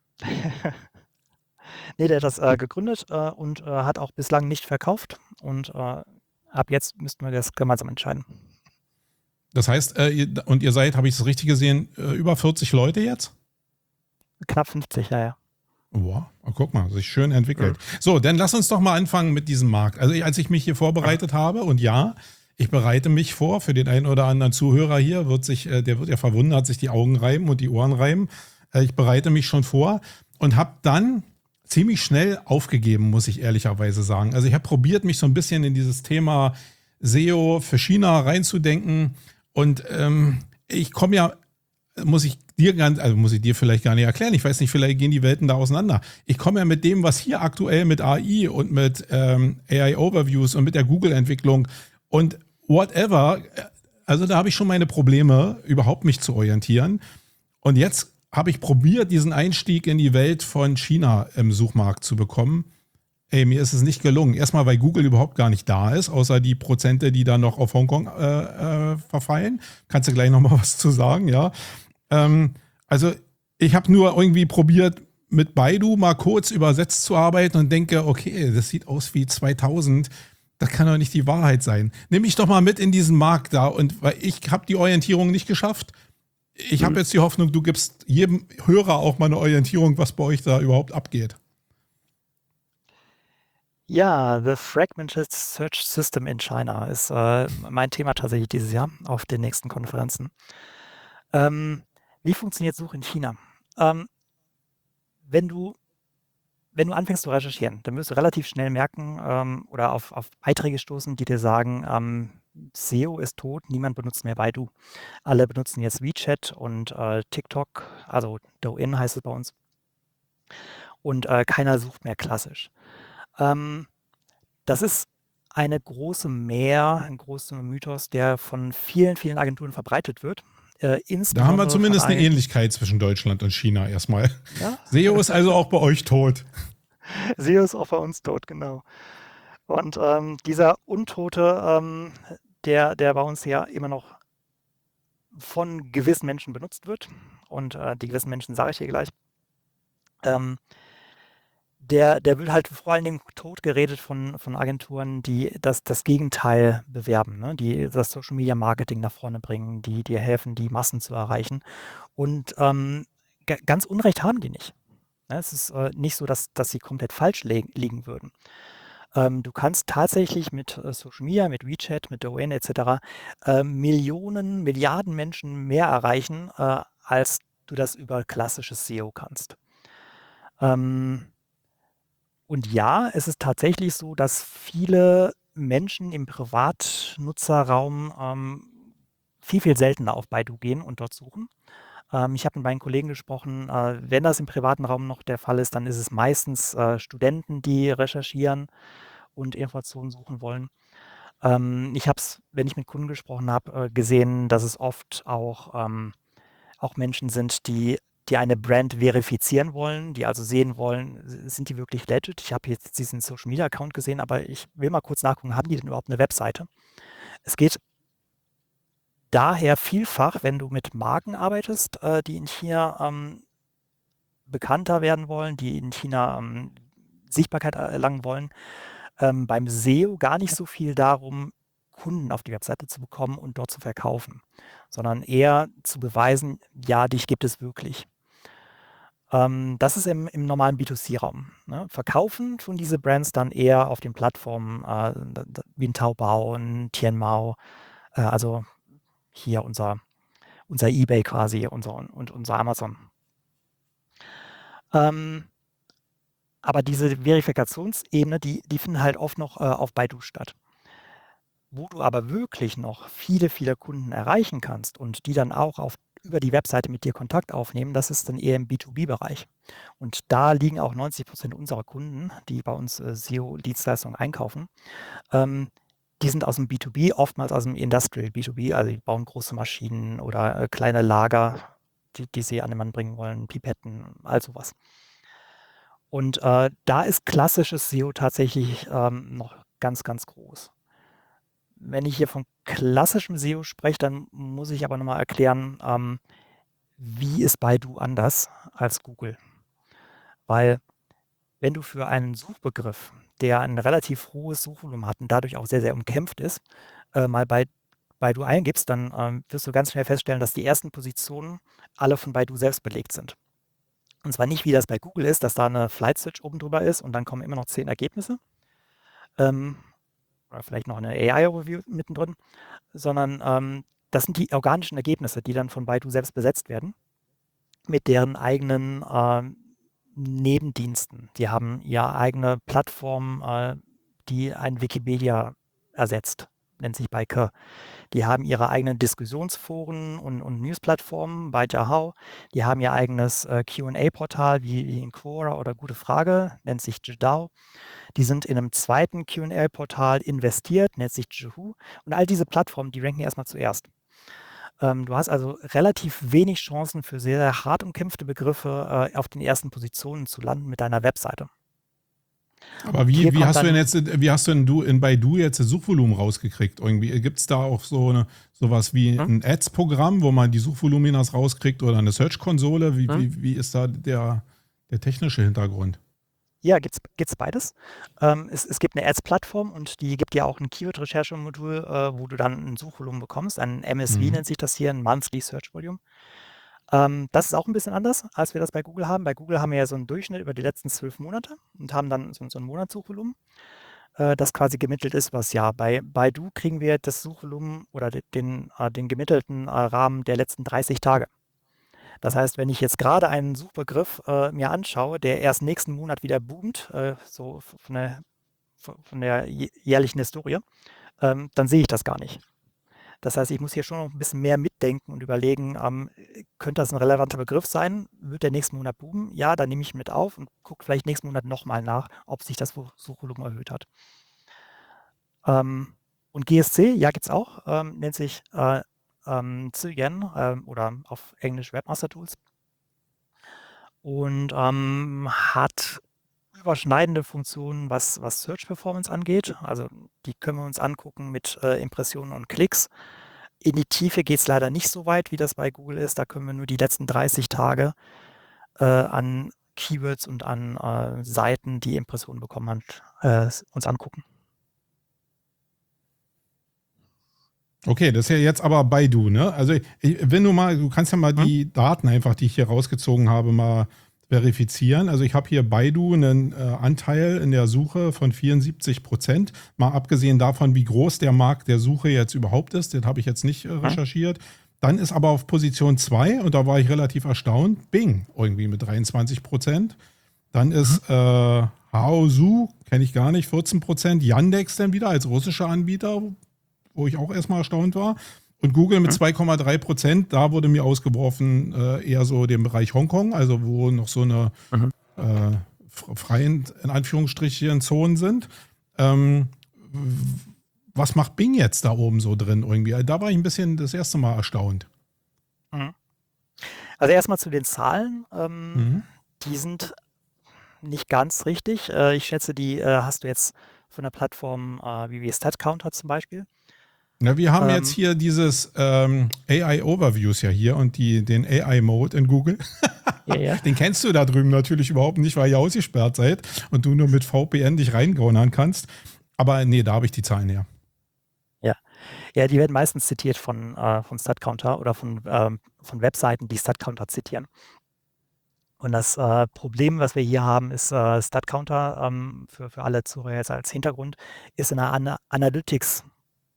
B: Ne, der hat das, äh, gegründet, äh, und, äh, hat auch bislang nicht verkauft und, äh, ab jetzt müssten wir das gemeinsam entscheiden.
A: Das heißt, äh, ihr, und ihr seid, habe ich das richtig gesehen, äh, über vierzig Leute jetzt?
B: Knapp fünfzig, ja, ja.
A: Wow, oh, guck mal, sich schön
B: Mhm.
A: entwickelt. So, dann lass uns doch mal anfangen mit diesem Markt. Also als ich mich hier
B: Mhm.
A: vorbereitet habe, und ja, ich bereite mich vor, für den einen oder anderen Zuhörer hier, wird sich, äh, der wird ja verwundert, sich die Augen reiben und die Ohren reiben. Äh, ich bereite mich schon vor und habe dann ziemlich schnell aufgegeben, muss ich ehrlicherweise sagen. Also ich habe probiert, mich so ein bisschen in dieses Thema S E O für China reinzudenken und ähm, ich komme ja, muss ich dir ganz, also muss ich dir vielleicht gar nicht erklären. Ich weiß nicht, vielleicht gehen die Welten da auseinander. Ich komme ja mit dem, was hier aktuell mit A I und mit ähm, A I-Overviews und mit der Google-Entwicklung und whatever, also da habe ich schon meine Probleme, überhaupt mich zu orientieren. Und jetzt habe ich probiert, diesen Einstieg in die Welt von China im Suchmarkt zu bekommen. Ey, mir ist es nicht gelungen. Erstmal, weil Google überhaupt gar nicht da ist, außer die Prozente, die da noch auf Hongkong äh, äh, verfallen. Kannst du gleich noch mal was zu sagen, ja? Ähm, also ich habe nur irgendwie probiert, mit Baidu mal kurz übersetzt zu arbeiten und denke, okay, das sieht aus wie zweitausend. Das kann doch nicht die Wahrheit sein. Nimm mich doch mal mit in diesen Markt da. Und weil ich habe die Orientierung nicht geschafft. Ich habe
B: Mhm.
A: jetzt die Hoffnung, du gibst jedem Hörer auch mal eine Orientierung, was bei euch da überhaupt abgeht.
B: Ja, The Fragmented Search System in China ist äh, mein Thema tatsächlich dieses Jahr auf den nächsten Konferenzen. Ähm, wie funktioniert Suche in China? Ähm, wenn du wenn du anfängst zu recherchieren, dann wirst du relativ schnell merken ähm, oder auf, auf Beiträge stoßen, die dir sagen, ähm, S E O ist tot, niemand benutzt mehr Baidu. Alle benutzen jetzt WeChat und äh, TikTok, also Douyin heißt es bei uns. Und äh, keiner sucht mehr klassisch. Ähm, das ist eine große Mehr, ein großer Mythos, der von vielen, vielen Agenturen verbreitet wird. Äh,
A: Da haben wir
B: insbesondere von
A: zumindest eine
B: Agen-
A: Ähnlichkeit zwischen Deutschland und China erstmal.
B: ja,
A: S E O ist also auch bei euch tot.
B: S E O ist auch bei uns tot, genau. Und ähm, dieser Untote, ähm, der, der bei uns ja immer noch von gewissen Menschen benutzt wird, und äh, die gewissen Menschen sage ich hier gleich, ähm, der, der wird halt vor allen Dingen tot geredet von, von Agenturen, die das, das Gegenteil bewerben, ne? Die das Social Media Marketing nach vorne bringen, die dir helfen, die Massen zu erreichen. Und ähm, ga- ganz Unrecht haben die nicht. Ne? Es ist äh, nicht so, dass, dass sie komplett falsch li liegen würden. Ähm, du kannst tatsächlich mit äh, Social Media, mit WeChat, mit Douyin et cetera äh, Millionen, Milliarden Menschen mehr erreichen, äh, als du das über klassisches S E O kannst. Ähm, und ja, es ist tatsächlich so, dass viele Menschen im Privatnutzerraum ähm, viel, viel seltener auf Baidu gehen und dort suchen. Ähm, ich habe mit meinen Kollegen gesprochen, äh, wenn das im privaten Raum noch der Fall ist, dann ist es meistens äh, Studenten, die recherchieren und Informationen suchen wollen. Ähm, ich habe es, wenn ich mit Kunden gesprochen habe, äh, gesehen, dass es oft auch, ähm, auch Menschen sind, die, die eine Brand verifizieren wollen, die also sehen wollen, s- sind die wirklich legit? Ich habe jetzt diesen Social Media Account gesehen, aber ich will mal kurz nachgucken, haben die denn überhaupt eine Webseite? Es geht daher vielfach, wenn du mit Marken arbeitest, äh, die in China ähm, bekannter werden wollen, die in China ähm, Sichtbarkeit erlangen wollen, ähm, beim S E O gar nicht so viel darum, Kunden auf die Webseite zu bekommen und dort zu verkaufen, sondern eher zu beweisen, ja, dich gibt es wirklich. Ähm, das ist im, im normalen B zwei C-Raum. Ne? Verkaufen tun diese Brands dann eher auf den Plattformen äh, d- d- wie ein Taobao, ein Tianmao, äh, also hier unser, unser eBay quasi unser, und unser Amazon. Ähm, aber diese Verifikationsebene, die, die finden halt oft noch äh, auf Baidu statt. Wo du aber wirklich noch viele, viele Kunden erreichen kannst und die dann auch auf, über die Webseite mit dir Kontakt aufnehmen, das ist dann eher im B zwei B-Bereich. Und da liegen auch neunzig Prozent unserer Kunden, die bei uns äh, S E O-Dienstleistungen einkaufen, ähm, die sind aus dem B zwei B, oftmals aus dem Industrial B zwei B, also die bauen große Maschinen oder äh, kleine Lager, die, die sie an den Mann bringen wollen, Pipetten, all sowas. Und äh, da ist klassisches S E O tatsächlich ähm, noch ganz, ganz groß. Wenn ich hier von klassischem S E O spreche, dann muss ich aber nochmal erklären, ähm, wie ist Baidu anders als Google? Weil wenn du für einen Suchbegriff, der ein relativ hohes Suchvolumen hat und dadurch auch sehr, sehr umkämpft ist, äh, mal bei Baidu eingibst, dann ähm, wirst du ganz schnell feststellen, dass die ersten Positionen alle von Baidu selbst belegt sind. Und zwar nicht, wie das bei Google ist, dass da eine Flight Switch oben drüber ist und dann kommen immer noch zehn Ergebnisse. Ähm, oder vielleicht noch eine A I-Review mittendrin, sondern ähm, das sind die organischen Ergebnisse, die dann von Baidu selbst besetzt werden, mit deren eigenen ähm, Nebendiensten. Die haben ihre eigene Plattform, äh, die ein Wikipedia ersetzt, nennt sich Baike. Die haben ihre eigenen Diskussionsforen und, und Newsplattformen bei Yahoo. Die haben ihr eigenes äh, Q und A-Portal wie, wie in Quora oder Gute Frage, nennt sich Jidao. Die sind in einem zweiten Q und A-Portal investiert, nennt sich Juhu. Und all diese Plattformen, die ranken erstmal zuerst. Ähm, du hast also relativ wenig Chancen für sehr, sehr hart umkämpfte Begriffe äh, auf den ersten Positionen zu landen mit deiner Webseite.
A: Aber
B: Und
A: wie,
B: hier
A: wie
B: kommt
A: hast du denn
B: dann,
A: jetzt, wie hast du denn du in Baidu jetzt das Suchvolumen rausgekriegt? Irgendwie gibt es da auch so eine sowas wie
B: hm,
A: ein Ads-Programm, wo man die Suchvoluminas rauskriegt oder eine Search-Konsole? Wie,
B: hm,
A: wie, wie ist da der, der technische Hintergrund?
B: Ja, gibt's gibt's beides. Ähm, es es gibt eine Ads-Plattform und die gibt dir auch ein Keyword-Recherche-Modul, äh, wo du dann ein Suchvolumen bekommst. Ein M S V
A: Mhm.
B: nennt sich das hier, ein Monthly Search Volume. Ähm, das ist auch ein bisschen anders, als wir das bei Google haben. Bei Google haben wir ja so einen Durchschnitt über die letzten zwölf Monate und haben dann so 'n so 'n Monatssuchvolumen, äh, das quasi gemittelt ist übers Jahr. Bei Baidu kriegen wir das Suchvolumen oder de den äh, den gemittelten, äh, Rahmen der letzten dreißig Tage. Das heißt, wenn ich jetzt gerade einen Suchbegriff, äh, mir anschaue, der erst nächsten Monat wieder boomt, äh, so v von der v von der jä jährlichen Historie, ähm, dann sehe ich das gar nicht. Das heißt, ich muss hier schon noch 'n bisschen mehr mitdenken und überlegen, ähm, äh, könnte das ein relevanter Begriff sein? Wird der nächsten Monat boomen? Ja, dann nehme ich ihn mit auf und gucke vielleicht nächsten Monat noch mal nach, ob sich das Such Suchvolumen erhöht hat. Ähm, und G S C, ja, gibt's auch, ähm, nennt sich, äh, ähm, Cygen, ähm, oder auf Englisch Webmaster Tools und, ähm, hat überschneidende Funktionen, was was Search Performance angeht. Also, die können wir uns angucken mit, äh, Impressionen und Klicks. In die Tiefe geht's leider nicht so weit, wie das bei Google ist. Da können wir nur die letzten dreißig Tage, äh, an Keywords und an, äh, Seiten, die Impressionen bekommen hat, äh, uns angucken.
A: Okay, das ist ja jetzt aber Baidu, ne? Also ich, wenn du mal, du kannst ja mal
B: Mhm.
A: die Daten einfach, die ich hier rausgezogen habe, mal verifizieren. Also ich habe hier Baidu einen äh, Anteil in der Suche von vierundsiebzig Prozent. Mal abgesehen davon, wie groß der Markt der Suche jetzt überhaupt ist, den habe ich jetzt nicht äh,
B: Mhm.
A: recherchiert. Dann ist aber auf Position zwei, und da war ich relativ erstaunt, Bing irgendwie mit dreiundzwanzig Prozent. Dann
B: Mhm.
A: ist äh, Haosu, kenne ich gar nicht, vierzehn Prozent. Yandex dann wieder als russischer Anbieter, wo ich auch erstmal erstaunt war. Und Google mit
B: Mhm.
A: zwei Komma drei Prozent, da wurde mir ausgeworfen, äh, eher so den Bereich Hongkong, also wo noch so eine
B: Mhm.
A: äh, freien, in Anführungsstrichen, Zonen sind. Ähm, was macht Bing jetzt da oben so drin irgendwie? Da war ich ein bisschen das erste Mal erstaunt.
B: Mhm. Also, erstmal zu den Zahlen. Ähm,
A: Mhm.
B: die sind nicht ganz richtig. Äh, ich schätze, die, äh, hast du jetzt von der Plattform, äh, wie wie StatCounter zum Beispiel.
A: Na, wir haben jetzt
B: Ähm,
A: hier dieses ähm, A I-Overviews ja hier und die, den A I-Mode in Google.
B: ja, ja,
A: Den kennst du da drüben natürlich überhaupt nicht, weil ihr ausgesperrt seid und du nur mit V P N dich reingaunern kannst. Aber nee, da habe ich die Zahlen her.
B: ja. Ja, die werden meistens zitiert von, äh, von StatCounter oder von, ähm, von Webseiten, die StatCounter zitieren. Und das, äh, Problem, was wir hier haben, ist, äh, StatCounter, ähm, für für alle Zuhörer jetzt als Hintergrund, ist eine Ana Analytics-Alternative,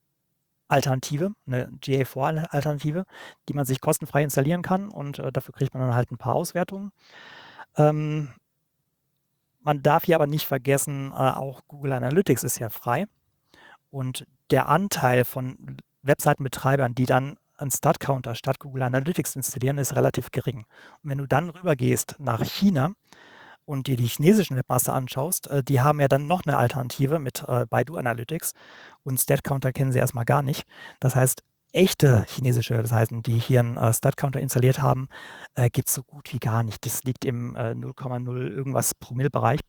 B: 'ne G A vier-Alternative, die man sich kostenfrei installieren kann und, äh, dafür kriegt man dann halt ein paar Auswertungen. Ähm, Man darf hier aber nicht vergessen, äh, auch Google Analytics ist ja frei und der Anteil von Webseitenbetreibern, die dann 'n StatCounter statt Google Analytics installieren, ist relativ gering. Und wenn du dann rübergehst nach China und dir die chinesischen Webmaster anschaust, äh, die haben ja dann noch 'ne Alternative mit, äh, Baidu Analytics und StatCounter kennen sie erst mal gar nicht. Das heißt, echte chinesische Webseiten, die hier 'n, äh, StatCounter installiert haben, äh, gibt's so gut wie gar nicht. Das liegt im, äh, null Komma null irgendwas Promille-Bereich.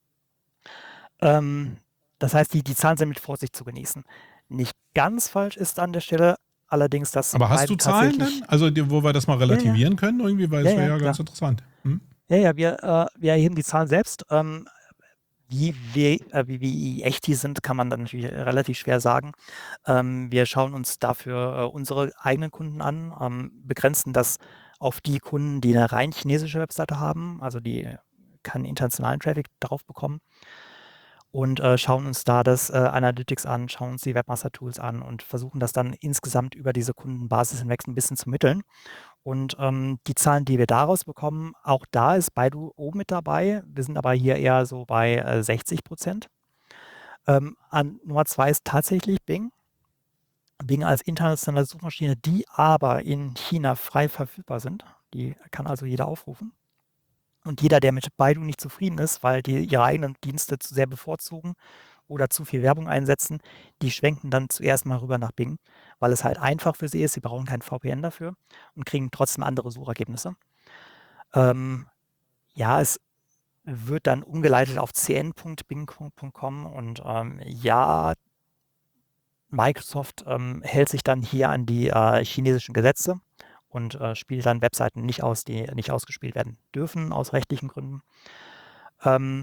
B: Ähm, Das heißt, die die Zahlen sind mit Vorsicht zu genießen. Nicht ganz falsch ist an der Stelle allerdings, dass
A: Aber hast
B: Baidu
A: du Zahlen
B: tatsächlich
A: denn? Also, die, wo wir das mal
B: ja, ja,
A: relativieren können irgendwie, weil
B: ja,
A: es wäre
B: ja,
A: ja ganz
B: klar.
A: interessant. Hm?
B: Ja, ja, wir, äh, wir erheben die Zahlen selbst. Ähm, wie we äh, wie wie echt die sind, kann man dann natürlich relativ schwer sagen. Ähm, wir schauen uns dafür, äh, unsere eigenen Kunden an, ähm, begrenzen das auf die Kunden, die 'ne rein chinesische Webseite haben, also die keinen internationalen Traffic darauf bekommen. Und, äh, schauen uns da das, äh, Analytics an, schauen uns die Webmaster Tools an und versuchen das dann insgesamt über diese Kundenbasis hinweg 'n bisschen zu mitteln. Und, ähm, die Zahlen, die wir daraus bekommen, auch da ist Baidu oben mit dabei. Wir sind aber hier eher so bei, äh, sechzig. Ähm, an Nummer zwei ist tatsächlich Bing. Bing als internationale Suchmaschine, die aber in China frei verfügbar sind. Die kann also jeder aufrufen. Und jeder, der mit Baidu nicht zufrieden ist, weil die ihre eigenen Dienste zu sehr bevorzugen oder zu viel Werbung einsetzen, die schwenken dann zuerst mal rüber nach Bing, weil es halt einfach für sie ist. Sie brauchen kein V P N dafür und kriegen trotzdem andere Suchergebnisse. Ähm, ja, es wird dann umgeleitet auf c n Punkt bing Punkt com und, ähm, ja, Microsoft, ähm, hält sich dann hier an die, äh, chinesischen Gesetze und, äh, spielt dann Webseiten nicht aus, die nicht ausgespielt werden dürfen aus rechtlichen Gründen. Ähm,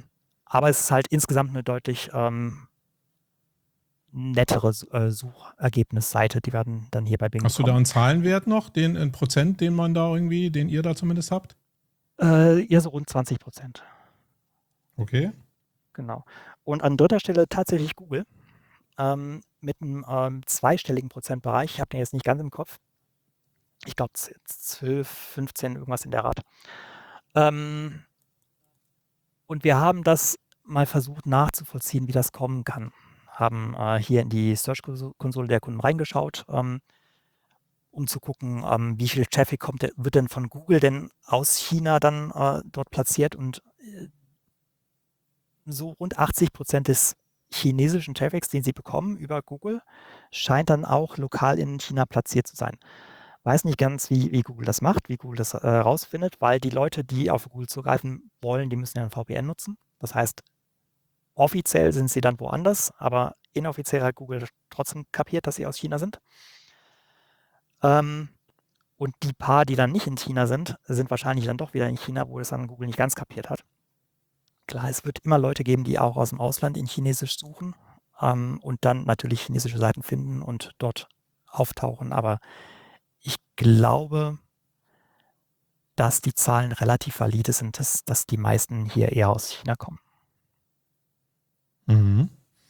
B: aber es ist halt insgesamt eine deutlich ähm, nettere äh, Suchergebnisseite, die wir dann, dann hier bei Bing
A: Hast du da
B: bekommen.
A: einen Zahlenwert noch, den in Prozent, den man da irgendwie, den ihr da zumindest habt?
B: Äh, eher so rund zwanzig Prozent.
A: Okay.
B: Genau. Und an dritter Stelle tatsächlich Google ähm, mit einem ähm, zweistelligen Prozentbereich. Ich habe den jetzt nicht ganz im Kopf. Ich glaube zwölf, fünfzehn, irgendwas in der Art. Ähm, und wir haben das mal versucht nachzuvollziehen, wie das kommen kann. Haben äh, hier in die Search-Konsole der Kunden reingeschaut, ähm, um zu gucken, ähm, wie viel Traffic kommt, der- wird denn von Google denn aus China dann äh, dort platziert. Und äh, so rund achtzig Prozent des chinesischen Traffics, den sie bekommen über Google, scheint dann auch lokal in China platziert zu sein. Weiß nicht ganz, wie, wie Google das macht, wie Google das äh, rausfindet, weil die Leute, die auf Google zugreifen wollen, die müssen ja ein V P N nutzen. Das heißt, offiziell sind sie dann woanders, aber inoffiziell hat Google trotzdem kapiert, dass sie aus China sind. Ähm, und die paar, die dann nicht in China sind, sind wahrscheinlich dann doch wieder in China, wo es dann Google nicht ganz kapiert hat. Klar, es wird immer Leute geben, die auch aus dem Ausland in Chinesisch suchen ähm, und dann natürlich chinesische Seiten finden und dort auftauchen. Aber ich glaube, dass die Zahlen relativ valide sind, dass, dass die meisten hier eher aus China kommen.
A: Mhm.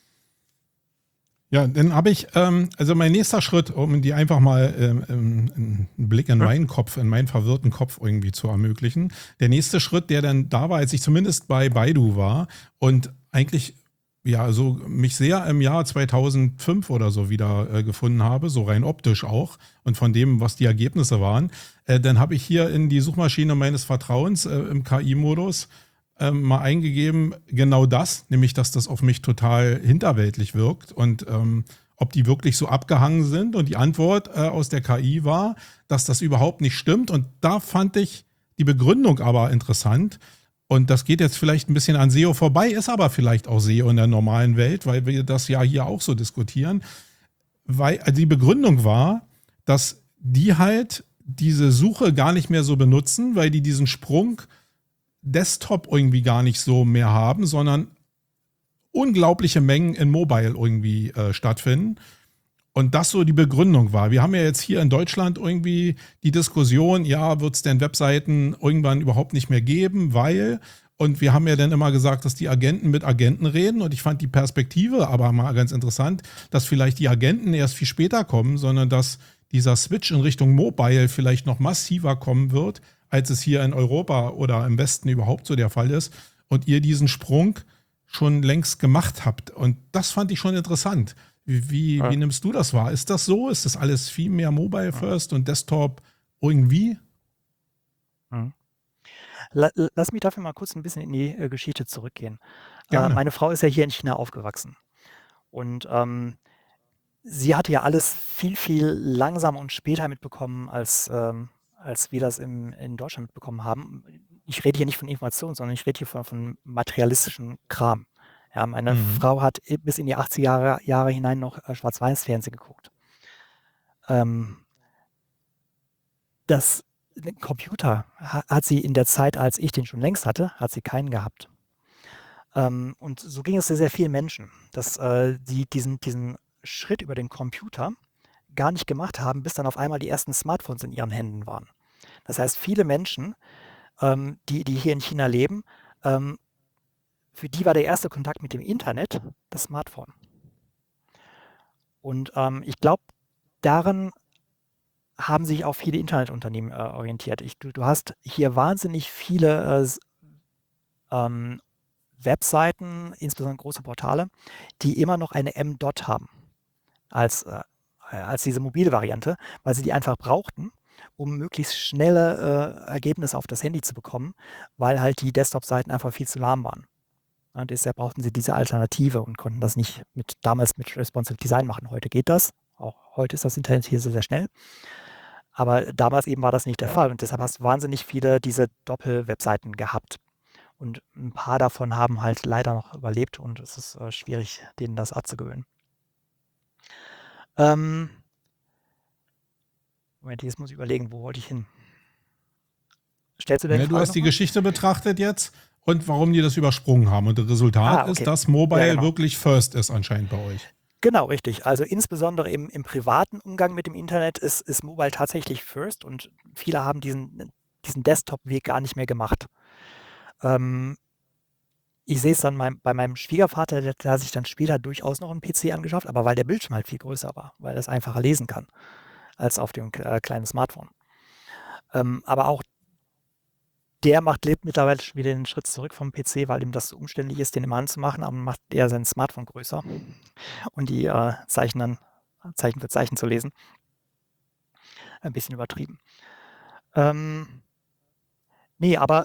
A: Ja, dann habe ich, ähm, also mein nächster Schritt, um die einfach mal ähm, ähm, einen Blick in meinen Kopf, in meinen verwirrten Kopf irgendwie zu ermöglichen. Der nächste Schritt, der dann da war, als ich zumindest bei Baidu war und eigentlich ja so mich sehr im Jahr zweitausendfünf oder so wieder äh, gefunden habe, so rein optisch auch und von dem, was die Ergebnisse waren, äh, dann habe ich hier in die Suchmaschine meines Vertrauens äh, im K I-Modus ähm, mal eingegeben, genau das, nämlich dass das auf mich total hinterweltlich wirkt und ähm, ob die wirklich so abgehangen sind. Und die Antwort äh, aus der K I war, dass das überhaupt nicht stimmt. Und da fand ich die Begründung aber interessant. Und das geht jetzt vielleicht ein bisschen an S E O vorbei, ist aber vielleicht auch S E O in der normalen Welt, weil wir das ja hier auch so diskutieren. Weil also die Begründung war, dass die halt diese Suche gar nicht mehr so benutzen, weil die diesen Sprung Desktop irgendwie gar nicht so mehr haben, sondern unglaubliche Mengen in Mobile irgendwie äh, stattfinden. Und das so die Begründung war. Wir haben ja jetzt hier in Deutschland irgendwie die Diskussion, ja, wird es denn Webseiten irgendwann überhaupt nicht mehr geben, weil, und wir haben ja dann immer gesagt, dass die Agenten mit Agenten reden und ich fand die Perspektive aber mal ganz interessant, dass vielleicht die Agenten erst viel später kommen, sondern dass dieser Switch in Richtung Mobile vielleicht noch massiver kommen wird, als es hier in Europa oder im Westen überhaupt so der Fall ist und ihr diesen Sprung schon längst gemacht habt. Und das fand ich schon interessant. Wie, wie, wie nimmst du das wahr? Ist das so? Ist das alles viel mehr Mobile First und Desktop irgendwie?
B: Mhm. La- Lass mich dafür mal kurz ein bisschen in die äh, Geschichte zurückgehen. Äh,
A: Gerne.
B: meine Frau ist ja hier in China aufgewachsen und ähm, sie hatte ja alles viel, viel langsamer und später mitbekommen, als, ähm, als wir das im, in Deutschland mitbekommen haben. Ich rede hier nicht von Informationen, sondern ich rede hier von, von materialistischem Kram. Ja, meine
A: Mhm.
B: Frau hat i- bis in die achtziger Jahre, Jahre hinein noch äh, Schwarz-Weiß-Fernsehen geguckt. Ähm, das den Computer ha- hat sie in der Zeit, als ich den schon längst hatte, hat sie keinen gehabt. Ähm, und so ging es sehr, sehr vielen Menschen, dass äh, die diesen, diesen Schritt über den Computer gar nicht gemacht haben, bis dann auf einmal die ersten Smartphones in ihren Händen waren. Das heißt, viele Menschen, ähm, die, die hier in China leben, ähm, für die war der erste Kontakt mit dem Internet das Smartphone. Und ähm, ich glaube, daran haben sich auch viele Internetunternehmen äh, orientiert. Ich, du, du hast hier wahnsinnig viele äh, s- ähm, Webseiten, insbesondere große Portale, die immer noch eine M-Dot haben als, äh, als diese mobile Variante, weil sie die einfach brauchten, um möglichst schnelle äh, Ergebnisse auf das Handy zu bekommen, weil halt die Desktop-Seiten einfach viel zu lahm waren. Und deshalb brauchten sie diese Alternative und konnten das nicht mit damals mit Responsive Design machen. Heute geht das. Auch heute ist das Internet hier sehr, sehr schnell. Aber damals eben war das nicht der Fall. Und deshalb hast du wahnsinnig viele diese Doppel-Webseiten gehabt. Und ein paar davon haben halt leider noch überlebt und es ist äh, schwierig, denen das abzugewöhnen. Ähm, Moment, jetzt muss ich überlegen, wo wollte ich hin? Stellst du deine
A: Ne, du
B: Frage
A: hast die
B: nochmal?
A: Geschichte betrachtet jetzt und warum die das übersprungen haben. Und das Resultat
B: Ah,
A: ist,
B: okay.
A: dass
B: Ja,
A: Mobile
B: genau.
A: wirklich first ist anscheinend bei euch.
B: Genau, richtig. Also insbesondere im, im privaten Umgang mit dem Internet ist, ist Mobile tatsächlich first und viele haben diesen, diesen Desktop-Weg gar nicht mehr gemacht. Ähm, ich sehe es dann mein, bei meinem Schwiegervater, der, der hat sich dann später durchaus noch einen P C angeschafft, aber weil der Bildschirm halt viel größer war, weil er es einfacher lesen kann als auf dem äh, kleinen Smartphone. Ähm, aber auch der macht lebt mittlerweile schon wieder den Schritt zurück vom P C, weil ihm das so umständlich ist, den immer anzumachen, aber macht eher sein Smartphone größer und die äh, Zeichen dann Zeichen für Zeichen zu lesen. Ein bisschen übertrieben. Ähm, nee, aber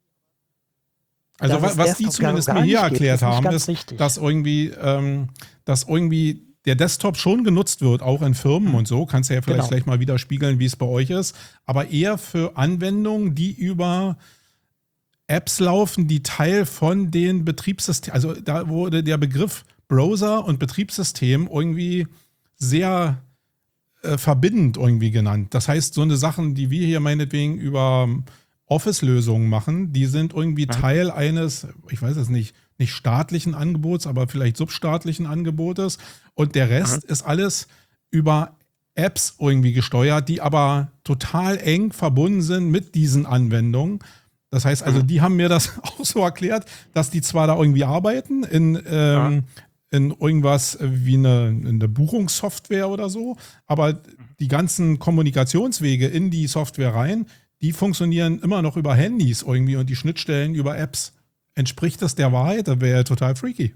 A: Also
B: dass
A: wa-
B: es
A: was die
B: Desktop gar,
A: zumindest mir
B: gar
A: hier
B: nicht geht,
A: erklärt
B: ist nicht
A: haben,
B: ganz
A: ist,
B: richtig.
A: dass irgendwie, ähm, dass irgendwie der Desktop schon genutzt wird, auch in Firmen
B: Hm,
A: und so. Kannst du ja vielleicht
B: genau.
A: gleich mal widerspiegeln, wie es bei euch ist. Aber eher für Anwendungen, die über Apps laufen, die Teil von den Betriebssystemen, also da wurde der Begriff Browser und Betriebssystem irgendwie sehr äh, verbindend irgendwie genannt. Das heißt, so eine Sachen, die wir hier meinetwegen über Office-Lösungen machen, die sind irgendwie
B: Mhm.
A: Teil eines, ich weiß es nicht, nicht staatlichen Angebots, aber vielleicht substaatlichen Angebotes. Und der Rest
B: Mhm.
A: ist alles über Apps irgendwie gesteuert, die aber total eng verbunden sind mit diesen Anwendungen. Das heißt also,
B: Mhm.
A: die haben mir das auch so erklärt, dass die zwar da irgendwie arbeiten in,
B: Mhm.
A: ähm, in irgendwas wie eine, eine Buchungssoftware oder so, aber die ganzen Kommunikationswege in die Software rein, die funktionieren immer noch über Handys irgendwie und die Schnittstellen über Apps. Entspricht das der Wahrheit? Das wäre ja total freaky.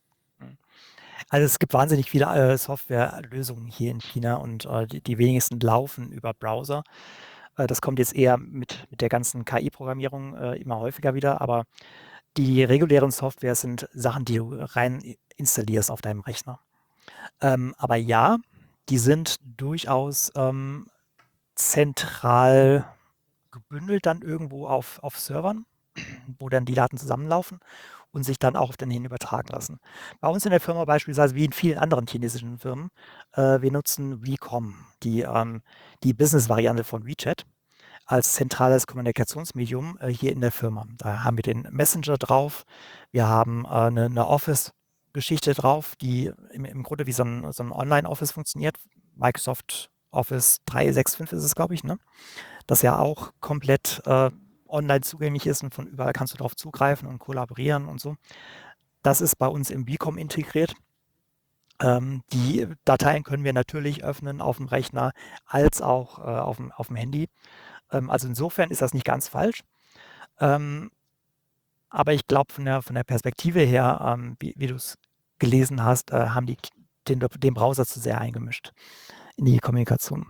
B: Also es gibt wahnsinnig viele äh, Softwarelösungen hier in China und äh, die, die wenigsten laufen über Browser. Äh, das kommt jetzt eher mit, mit der ganzen K I-Programmierung äh, immer häufiger wieder, aber die regulären Softwares sind Sachen, die du rein i- installierst auf deinem Rechner. Ähm, aber ja, die sind durchaus ähm, zentral gebündelt dann irgendwo auf, auf Servern, wo dann die Daten zusammenlaufen und sich dann auch auf den hin übertragen lassen. Bei uns in der Firma beispielsweise, wie in vielen anderen chinesischen Firmen, äh, wir nutzen WeCom, die, ähm, die Business-Variante von WeChat, als zentrales Kommunikationsmedium äh, hier in der Firma. Da haben wir den Messenger drauf, wir haben äh, eine, eine Office-Geschichte drauf, die im, im Grunde wie so ein, so ein Online-Office funktioniert. Microsoft Office dreihundertfünfundsechzig ist es, glaube ich, ne? Das ja auch komplett äh, online zugänglich ist und von überall kannst du darauf zugreifen und kollaborieren und so. Das ist bei uns im WeCom integriert. Ähm, die Dateien können wir natürlich öffnen auf dem Rechner als auch äh, auf, dem, auf dem Handy. Ähm, also insofern ist das nicht ganz falsch. Ähm, aber ich glaube, von der, von der Perspektive her, ähm, wie, wie du es gelesen hast, äh, haben die den, den Browser zu sehr eingemischt in die Kommunikation.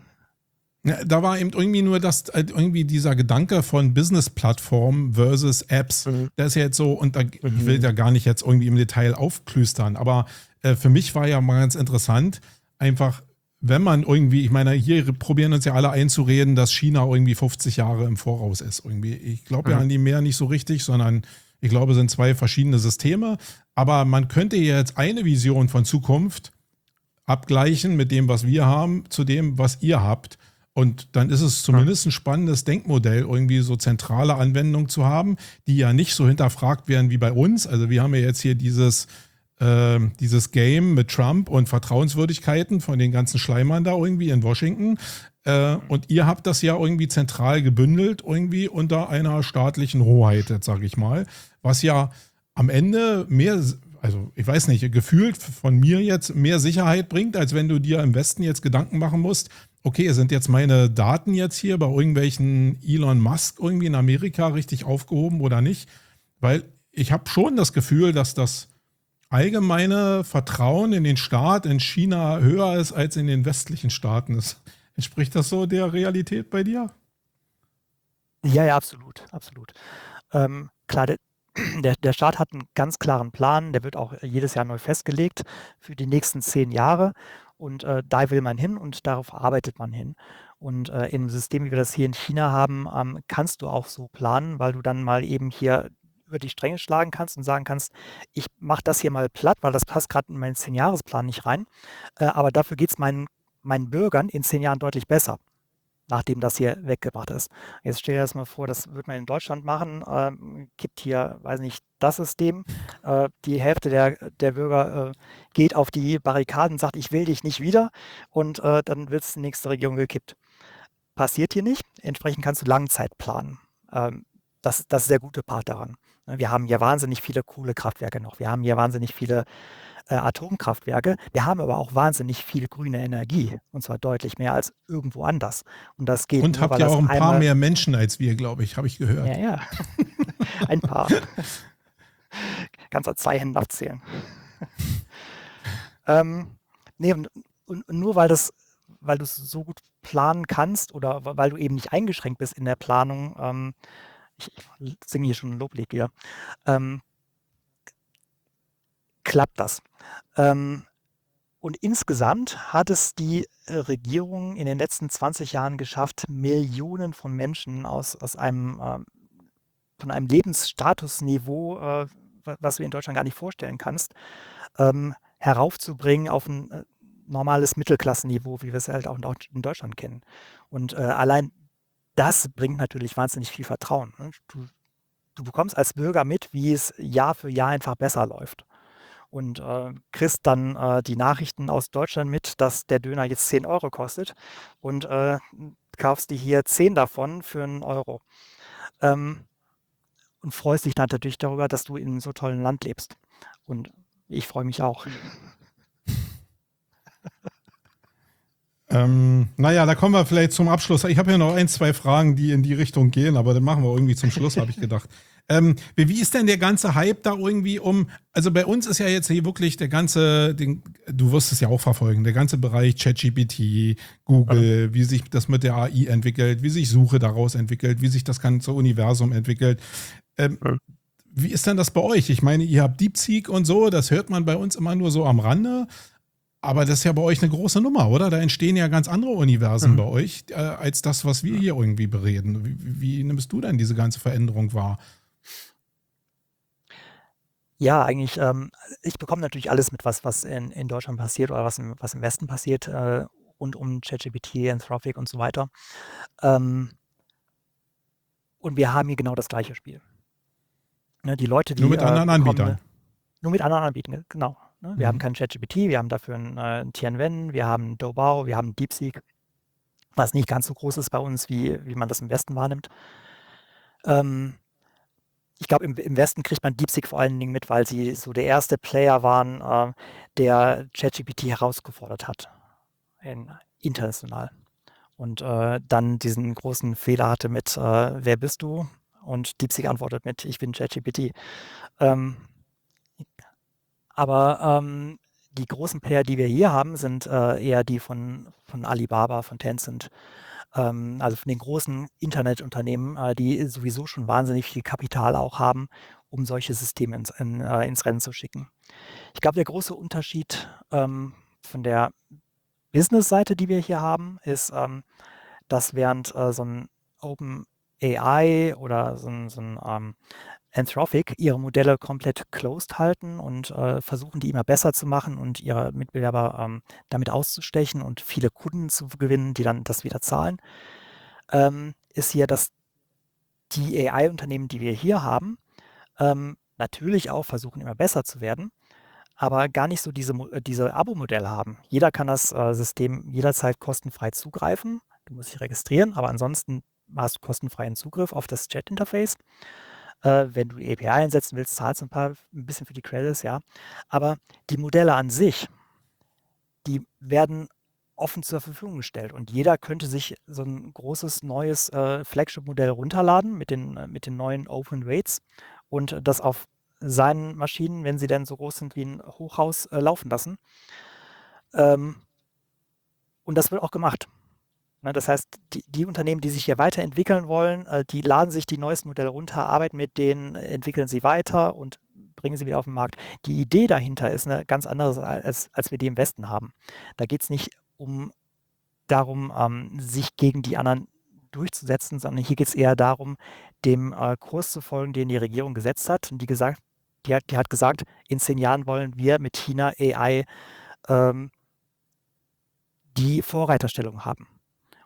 A: Ja, da war eben irgendwie nur das, äh, irgendwie dieser Gedanke von Business-Plattform versus Apps.
B: Mhm.
A: Der ist ja jetzt so, und da, ich will
B: Mhm.
A: da gar nicht jetzt irgendwie im Detail aufklüstern, aber äh, für mich war ja mal ganz interessant, einfach, wenn man irgendwie, ich meine, hier probieren uns ja alle einzureden, dass China irgendwie fünfzig Jahre im Voraus ist. Irgendwie. Ich glaube ja
B: Mhm.
A: an die mehr nicht so richtig, sondern ich glaube, es sind zwei verschiedene Systeme. Aber man könnte jetzt eine Vision von Zukunft abgleichen mit dem, was wir haben, zu dem, was ihr habt. Und dann ist es zumindest ein spannendes Denkmodell, irgendwie so zentrale Anwendungen zu haben, die ja nicht so hinterfragt werden wie bei uns. Also wir haben ja jetzt hier dieses, äh, dieses Game mit Trump und Vertrauenswürdigkeiten von den ganzen Schleimern da irgendwie in Washington. Äh, und ihr habt das ja irgendwie zentral gebündelt, irgendwie unter einer staatlichen Hoheit, jetzt sage ich mal, was ja am Ende mehr, also ich weiß nicht, gefühlt von mir jetzt mehr Sicherheit bringt, als wenn du dir im Westen jetzt Gedanken machen musst, okay, sind jetzt meine Daten jetzt hier bei irgendwelchen Elon Musk irgendwie in Amerika richtig aufgehoben oder nicht? Weil ich habe schon das Gefühl, dass das allgemeine Vertrauen in den Staat in China höher ist als in den westlichen Staaten. Ist, entspricht das so der Realität bei dir?
B: Ja, ja, absolut, absolut. Ähm, klar, der, der, der Staat hat einen ganz klaren Plan, der wird auch jedes Jahr neu festgelegt für die nächsten zehn Jahre und äh, da will man hin und darauf arbeitet man hin. Und äh, im System, wie wir das hier in China haben, ähm, kannst du auch so planen, weil du dann mal eben hier über die Stränge schlagen kannst und sagen kannst, ich mache das hier mal platt, weil das passt gerade in meinen zehn-Jahres-Plan nicht rein, äh, aber dafür geht es meinen, meinen Bürgern in zehn Jahren deutlich besser. nachdem das hier weggebracht ist. Jetzt stell dir das mal vor, das würde man in Deutschland machen, ähm, gibt hier, weiß nicht, das System, äh, die Hälfte der, der Bürger äh, geht auf die Barrikaden, sagt, ich will dich nicht wieder und äh, dann wird die nächste Regierung gekippt. Passiert hier nicht, entsprechend kannst du Langzeit planen. Ähm, das, das ist der gute Part daran. Ne, wir haben hier wahnsinnig viele Kohlekraftwerke noch, wir haben hier wahnsinnig viele äh, Atomkraftwerke. Wir haben aber auch wahnsinnig viel grüne Energie, und zwar deutlich mehr als irgendwo anders. Und das geht
A: Und
B: nur,
A: habt
B: weil
A: ja
B: das
A: auch ein paar
B: einmal,
A: mehr Menschen als wir, glaube ich, habe ich
B: ja,
A: gehört.
B: ja, ein paar, kannst du zwei Hände abzählen. ähm, nee, und, und nur weil das, weil du es so gut planen kannst oder weil du eben nicht eingeschränkt bist in der Planung, ähm, ich, ich singe hier schon ein Loblied wieder, ähm, klappt das. Ähm, Und insgesamt hat es die äh, Regierung in den letzten zwanzig Jahren geschafft, Millionen von Menschen aus, aus einem, ähm, von einem Lebensstatusniveau, äh, wa- was du in Deutschland gar nicht vorstellen kannst, ähm, heraufzubringen auf ein äh, normales Mittelklassenniveau, wie wir es halt auch in Deutsch- in Deutschland kennen. Und äh, allein das bringt natürlich wahnsinnig viel Vertrauen. Ne? Du, du bekommst als Bürger mit, wie es Jahr für Jahr einfach besser läuft und äh, kriegst dann äh, die Nachrichten aus Deutschland mit, dass der Döner jetzt zehn Euro kostet und äh, kaufst dir hier zehn davon für einen Euro. Ähm, und freust dich dann natürlich darüber, dass du in einem so tollen Land lebst. Und ich freue mich auch.
A: Ähm, naja, da kommen wir vielleicht zum Abschluss. Ich habe ja noch ein, zwei Fragen, die in die Richtung gehen, aber dann machen wir irgendwie zum Schluss, habe ich gedacht. Ähm, wie, wie ist denn der ganze Hype da irgendwie um? Also bei uns ist ja jetzt hier wirklich der ganze, den, du wirst es ja auch verfolgen, der ganze Bereich ChatGPT,
B: Mhm.
A: Google, wie sich das mit der A I entwickelt, wie sich Suche daraus entwickelt, wie sich das ganze Universum entwickelt. Ähm,
B: Mhm.
A: Wie ist denn das bei euch? Ich meine, ihr habt DeepSeek und so, das hört man bei uns immer nur so am Rande. Aber das ist ja bei euch eine große Nummer, oder? Da entstehen ja ganz andere Universen bei
B: Mhm.
A: euch, äh, als das, was wir hier irgendwie bereden. Wie, wie nimmst du denn diese ganze Veränderung wahr?
B: Ja, eigentlich, ähm, ich bekomme natürlich alles mit, was, was in, in Deutschland passiert oder was im, was im Westen passiert, äh, rund um ChatGPT, Anthropic und so weiter. Ähm, und wir haben hier genau das gleiche Spiel. Ne, die Leute,
A: Nur
B: die
A: mit
B: äh,
A: anderen
B: bekommen
A: Anbietern.
B: eine, nur mit anderen Anbietern, genau. Ne? Wir haben
A: Mhm.
B: kein ChatGPT, wir haben dafür ein, äh, ein Tianwen, wir haben Doubao, wir haben DeepSeek, was nicht ganz so groß ist bei uns, wie, wie man das im Westen wahrnimmt. Ähm, ich glaube, im, im Westen kriegt man DeepSeek vor allen Dingen mit, weil sie so der erste Player waren, äh, der ChatGPT herausgefordert hat, in, international. Und äh, dann diesen großen Fehler hatte mit, äh, wer bist du? Und DeepSeek antwortet mit, ich bin ChatGPT. Ähm, Aber ähm, die großen Player, die wir hier haben, sind äh, eher die von, von Alibaba, von Tencent, ähm, also von den großen Internetunternehmen, äh, die sowieso schon wahnsinnig viel Kapital auch haben, um solche Systeme ins, in, äh, ins Rennen zu schicken. Ich glaube, der große Unterschied ähm, von der Business-Seite, die wir hier haben, ist, ähm, dass während äh, so ein Open A I oder so ein, so ein ähm, Anthropic ihre Modelle komplett closed halten und äh, versuchen, die immer besser zu machen und ihre Mitbewerber ähm, damit auszustechen und viele Kunden zu gewinnen, die dann das wieder zahlen, ähm, ist hier, dass die A I-Unternehmen, die wir hier haben, ähm, natürlich auch versuchen, immer besser zu werden, aber gar nicht so diese, Mo- äh, diese Abo-Modelle haben. Jeder kann das äh, System jederzeit kostenfrei zugreifen. Du musst dich registrieren, aber ansonsten hast du kostenfreien Zugriff auf das Chat-Interface. Äh, wenn du die A P I einsetzen willst, zahlst du ein paar, ein bisschen für die Credits, ja. Aber die Modelle an sich, die werden offen zur Verfügung gestellt und jeder könnte sich so ein großes neues äh, Flagship-Modell runterladen mit den, äh, mit den neuen Open Weights und das auf seinen Maschinen, wenn sie denn so groß sind wie ein Hochhaus, äh, laufen lassen. Ähm, und das wird auch gemacht. Ne, das heißt, die, die Unternehmen, die sich hier weiterentwickeln wollen, äh, die laden sich die neuesten Modelle runter, arbeiten mit denen, entwickeln sie weiter und bringen sie wieder auf den Markt. Die Idee dahinter ist eine ganz andere, als, als wir die im Westen haben. Da geht es nicht um darum, ähm, sich gegen die anderen durchzusetzen, sondern hier geht es eher darum, dem äh, Kurs zu folgen, den die Regierung gesetzt hat. Und die gesagt, die hat, die hat gesagt, in zehn Jahren wollen wir mit China A I ähm, die Vorreiterstellung haben.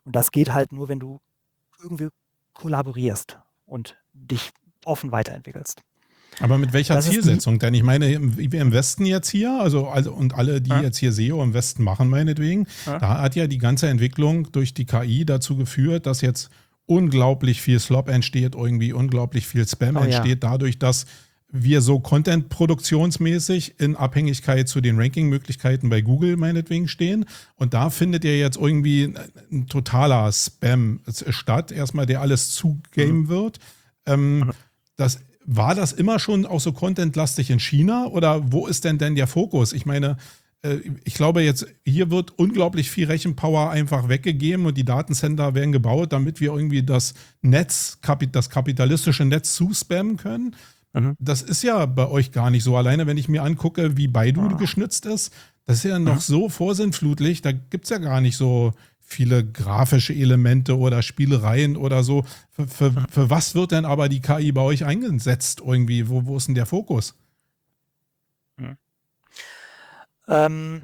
B: Und das geht halt nur, wenn du irgendwie kollaborierst und dich offen weiterentwickelst.
A: Aber mit welcher
B: Das ist die,
A: Zielsetzung? Denn ich meine, im- wir im Westen jetzt hier, also, also und alle, die
B: ja,
A: jetzt hier S E O im Westen machen, meinetwegen,
B: ja,
A: da hat ja die ganze Entwicklung durch die K I dazu geführt, dass jetzt unglaublich viel Slop entsteht, irgendwie unglaublich viel Spam
B: oh ja,
A: entsteht, dadurch, dass wir so Content-produktionsmäßig in Abhängigkeit zu den Ranking-Möglichkeiten bei Google meinetwegen stehen. Und da findet ja jetzt irgendwie ein, ein totaler Spam statt, erstmal, der alles
B: mhm,
A: zugeben wird. Ähm,
B: mhm.
A: das, war das immer schon auch so contentlastig in China oder wo ist denn denn der Fokus? Ich meine, äh, ich glaube jetzt, hier wird unglaublich viel Rechenpower einfach weggegeben und die Datencenter werden gebaut, damit wir irgendwie das Netz, kapi- das kapitalistische Netz zuspammen können.
B: Mhm.
A: Das ist ja bei euch gar nicht so. Alleine, wenn ich mir angucke, wie Baidu
B: Mhm.
A: geschnitzt ist, das ist ja noch
B: Mhm.
A: so vorsinnflutlich. Da gibt es ja gar nicht so viele grafische Elemente oder Spielereien oder so. Für, für,
B: Mhm.
A: für was wird denn aber die K I bei euch eingesetzt irgendwie? Wo, wo ist denn der Fokus?
B: Mhm. Ähm,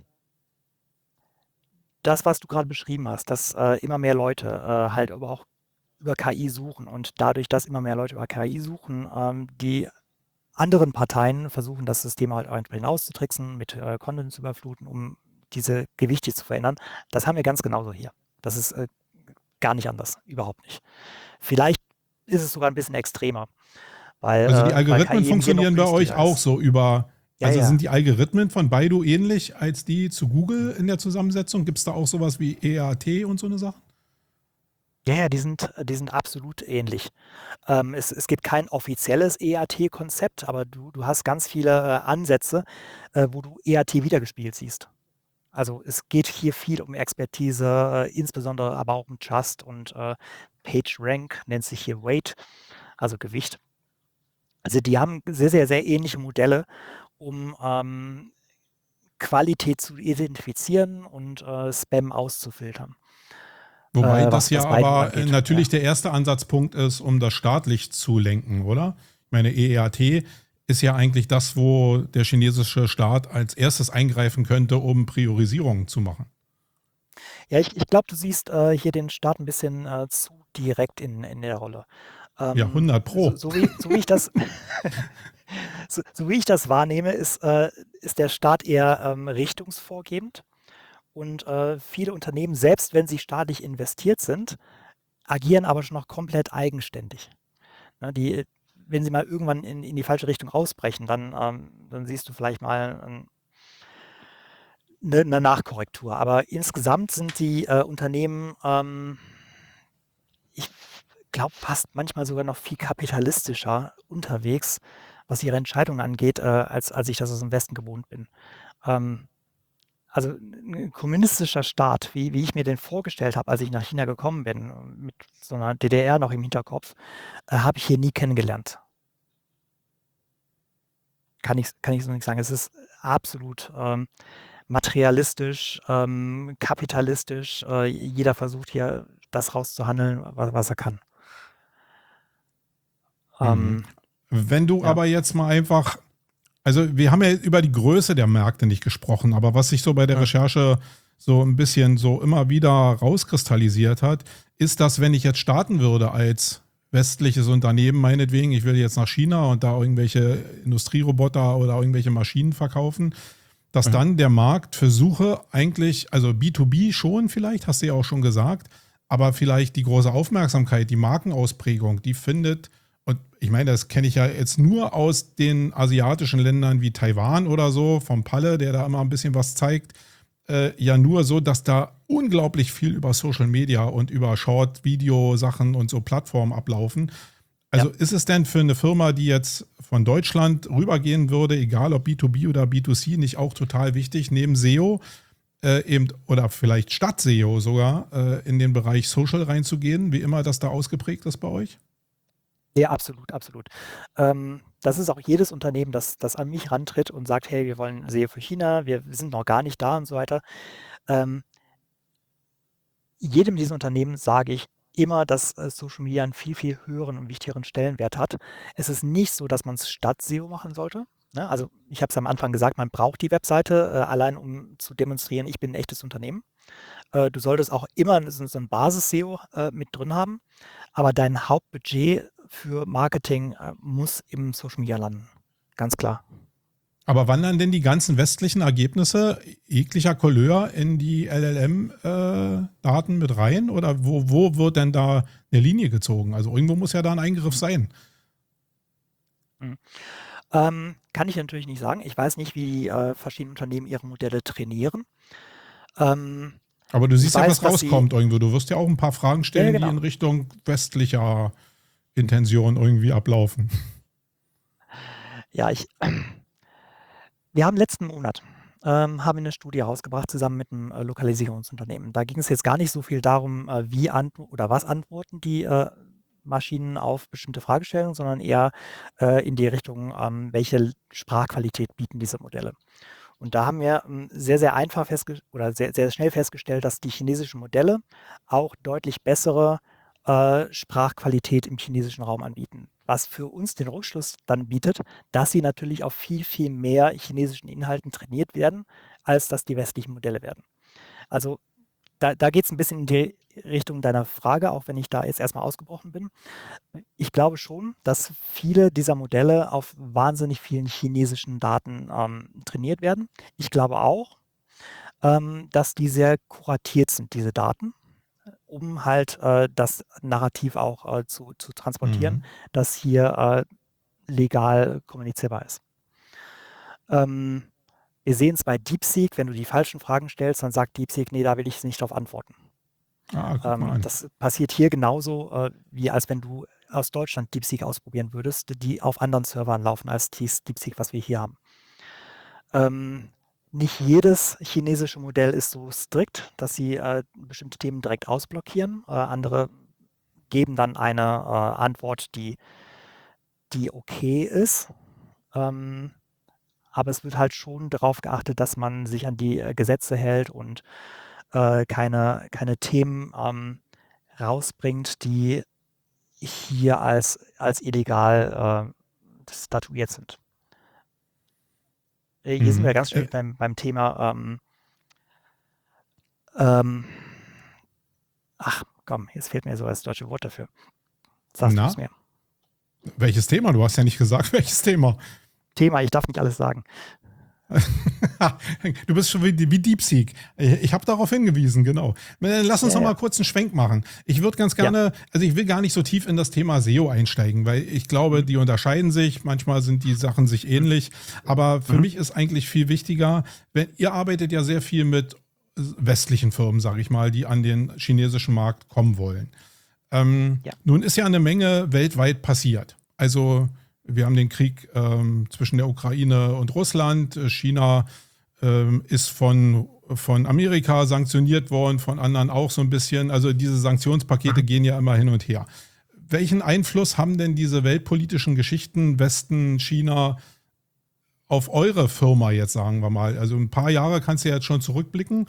B: das, was du gerade beschrieben hast, dass äh, immer mehr Leute äh, halt aber auch über K I suchen und dadurch, dass immer mehr Leute über K I suchen, ähm, die anderen Parteien versuchen, das System halt auch entsprechend auszutricksen, mit äh, Content zu überfluten, um diese Gewichte zu verändern. Das haben wir ganz genauso hier. Das ist äh, gar nicht anders, überhaupt nicht. Vielleicht ist es sogar ein bisschen extremer, weil,
A: Also die
B: äh, weil
A: Algorithmen
B: K I eben hier noch
A: funktionieren bei euch
B: günstiger
A: auch
B: ist.
A: so über,
B: Ja,
A: also
B: ja.
A: sind die Algorithmen von Baidu ähnlich als die zu Google in der Zusammensetzung? Gibt es da auch sowas wie E A T und so eine Sache?
B: Ja, ja, die sind, die sind absolut ähnlich. Ähm, es, es gibt kein offizielles E A T-Konzept, aber du, du hast ganz viele äh, Ansätze, äh, wo du E A T wiedergespielt siehst. Also es geht hier viel um Expertise, äh, insbesondere aber auch um Trust und äh, PageRank nennt sich hier Weight, also Gewicht. Also die haben sehr, sehr, sehr ähnliche Modelle, um ähm, Qualität zu identifizieren und äh, Spam auszufiltern, äh,
A: Wobei das
B: was,
A: ja
B: was Baidu
A: aber äh,
B: angeht. Ja.
A: natürlich der erste Ansatzpunkt ist, um das staatlich zu lenken, oder? Ich meine, E A T ist ja eigentlich das, wo der chinesische Staat als erstes eingreifen könnte, um Priorisierungen zu machen.
B: Ja, ich, ich glaube, du siehst äh, hier den Staat ein bisschen äh, zu direkt in, in der Rolle.
A: Ja,
B: Ähm,
A: hundert
B: so,
A: Pro.
B: so, wie, so, wie ich das, so, so wie ich das wahrnehme, ist, äh, ist der Staat eher ähm, richtungsvorgebend und äh, viele Unternehmen, selbst wenn sie staatlich investiert sind, agieren aber schon noch komplett eigenständig. Ne, die, wenn sie mal irgendwann in, in die falsche Richtung ausbrechen, dann, ähm, dann siehst du vielleicht mal ein, eine, eine Nachkorrektur. Aber insgesamt sind die äh, Unternehmen, ähm, ich glaube, fast manchmal sogar noch viel kapitalistischer unterwegs, was ihre Entscheidungen angeht, äh, als, als ich das aus dem Westen gewohnt bin. Ähm, also ein kommunistischer Staat, wie, wie ich mir den vorgestellt habe, als ich nach China gekommen bin, mit so einer D D R noch im Hinterkopf, äh, habe ich hier nie kennengelernt. Kann ich, kann ich so nicht sagen. Es ist absolut ähm, materialistisch, ähm, kapitalistisch. Äh, jeder versucht hier das rauszuhandeln, was, was er kann.
A: Mhm.
B: Ähm,
A: Wenn du
B: ja.
A: aber jetzt mal einfach, also wir haben ja über die Größe der Märkte nicht gesprochen, aber was sich so bei der
B: Hm.
A: Recherche so ein bisschen so immer wieder rauskristallisiert hat, ist, dass wenn ich jetzt starten würde als westliches Unternehmen, meinetwegen, ich will jetzt nach China und da irgendwelche Industrieroboter oder irgendwelche Maschinen verkaufen, dass
B: Mhm.
A: dann der Markt versuche eigentlich, also B zwei B schon vielleicht, hast du ja auch schon gesagt, aber vielleicht die große Aufmerksamkeit, die Markenausprägung, die findet, und ich meine, das kenne ich ja jetzt nur aus den asiatischen Ländern wie Taiwan oder so, vom Palle, der da immer ein bisschen was zeigt, äh, ja nur so, dass da unglaublich viel über Social Media und über Short-Video-Sachen und so Plattformen ablaufen.
B: Ja.
A: Also ist es denn für eine Firma, die jetzt von Deutschland rübergehen würde, egal ob B zwei B oder B zwei C, nicht auch total wichtig, neben S E O äh, eben oder vielleicht statt S E O sogar äh, in den Bereich Social reinzugehen, wie immer das da ausgeprägt ist bei euch?
B: Ja, absolut, absolut. Ähm, das ist auch jedes Unternehmen, das, das an mich rantritt und sagt, hey, wir wollen S E O für China, wir sind noch gar nicht da und so weiter. Ähm, jedem dieser Unternehmen sage ich immer, dass äh, Social Media einen viel, viel höheren und wichtigeren Stellenwert hat. Es ist nicht so, dass man es statt S E O machen sollte. Ne? Also ich habe es am Anfang gesagt, man braucht die Webseite, äh, allein um zu demonstrieren, ich bin ein echtes Unternehmen. äh, du solltest auch immer so, so ein Basis-S E O äh, mit drin haben, aber dein Hauptbudget für Marketing äh, muss im Social Media landen. Ganz klar.
A: Aber wandern denn die ganzen westlichen Ergebnisse jeglicher Couleur in die L L M-Daten mit rein? Oder wo, wo wird denn da eine Linie gezogen? Also irgendwo muss ja da ein Eingriff sein.
B: Mhm. Ähm, kann ich natürlich nicht sagen. Ich weiß nicht, wie die äh, verschiedenen Unternehmen ihre Modelle trainieren. Ähm,
A: Aber du
B: ich
A: siehst ja,
B: weiß,
A: was
B: dass sie,
A: rauskommt irgendwo. Du wirst ja auch ein paar Fragen
B: ja,
A: stellen, die
B: genau.
A: in Richtung westlicher Intention irgendwie ablaufen.
B: Ja, ich, wir haben letzten Monat ähm, haben wir eine Studie rausgebracht zusammen mit einem äh, Lokalisierungsunternehmen. Da ging es jetzt gar nicht so viel darum, äh, wie ant oder was antworten die äh, Maschinen auf bestimmte Fragestellungen, sondern eher äh, in die Richtung, ähm, welche Sprachqualität bieten diese Modelle. Und da haben wir ähm, sehr, sehr einfach festge oder sehr, sehr schnell festgestellt, dass die chinesischen Modelle auch deutlich bessere äh, Sprachqualität im chinesischen Raum anbieten. Was für uns den Rückschluss dann bietet, dass sie natürlich auf viel, viel mehr chinesischen Inhalten trainiert werden, als dass die westlichen Modelle werden. Also da, da geht es ein bisschen in die Richtung deiner Frage, auch wenn ich da jetzt erstmal ausgebrochen bin. Ich glaube schon, dass viele dieser Modelle auf wahnsinnig vielen chinesischen Daten ähm, trainiert werden. Ich glaube auch, ähm, dass die sehr kuratiert sind, diese Daten, um halt äh, das Narrativ auch äh, zu, zu transportieren,
A: Mhm.
B: das hier äh, legal kommunizierbar ist. Ähm, wir sehen es bei DeepSeek, wenn du die falschen Fragen stellst, dann sagt DeepSeek, nee, da will ich nicht drauf antworten.
A: Ah, guck mal
B: Ähm,
A: an.
B: das passiert hier genauso, äh, wie als wenn du aus Deutschland DeepSeek ausprobieren würdest, die auf anderen Servern laufen als dies DeepSeek, was wir hier haben. Ähm, nicht jedes chinesische Modell ist so strikt, dass sie äh, bestimmte Themen direkt ausblockieren. Äh, andere geben dann eine äh, Antwort, die, die okay ist. Ähm, aber es wird halt schon darauf geachtet, dass man sich an die äh, Gesetze hält und äh, keine, keine Themen ähm, rausbringt, die hier als, als illegal äh, statuiert sind. Äh, Hier sind
A: Mhm.
B: wir ganz schnell
A: Äh,
B: beim, beim Thema, ähm, ähm, ach komm, jetzt fehlt mir so das deutsche Wort dafür. Sagst du es
A: na,
B: mir?
A: welches Thema? Du hast ja nicht gesagt, welches Thema.
B: Thema, ich darf nicht alles sagen.
A: Du bist schon wie, wie DeepSeek. Ich habe darauf hingewiesen, genau. Lass uns
B: Ja,
A: noch mal
B: ja.
A: kurz einen Schwenk machen. Ich würde ganz
B: Ja.
A: gerne, also ich will gar nicht so tief in das Thema S E O einsteigen, weil ich glaube,
B: Mhm.
A: die unterscheiden sich. Manchmal sind die Sachen sich ähnlich. Aber für
B: Mhm.
A: mich ist eigentlich viel wichtiger, wenn ihr arbeitet ja sehr viel mit westlichen Firmen, sage ich mal, die an den chinesischen Markt kommen wollen. Ähm,
B: Ja.
A: nun ist ja eine Menge weltweit passiert. Also wir haben den Krieg ähm, zwischen der Ukraine und Russland. China ähm, ist von, von Amerika sanktioniert worden, von anderen auch so ein bisschen. Also diese Sanktionspakete
B: Mhm.
A: gehen ja immer hin und her. Welchen Einfluss haben denn diese weltpolitischen Geschichten, Westen, China, auf eure Firma jetzt, sagen wir mal? Also ein paar Jahre kannst du ja jetzt schon zurückblicken.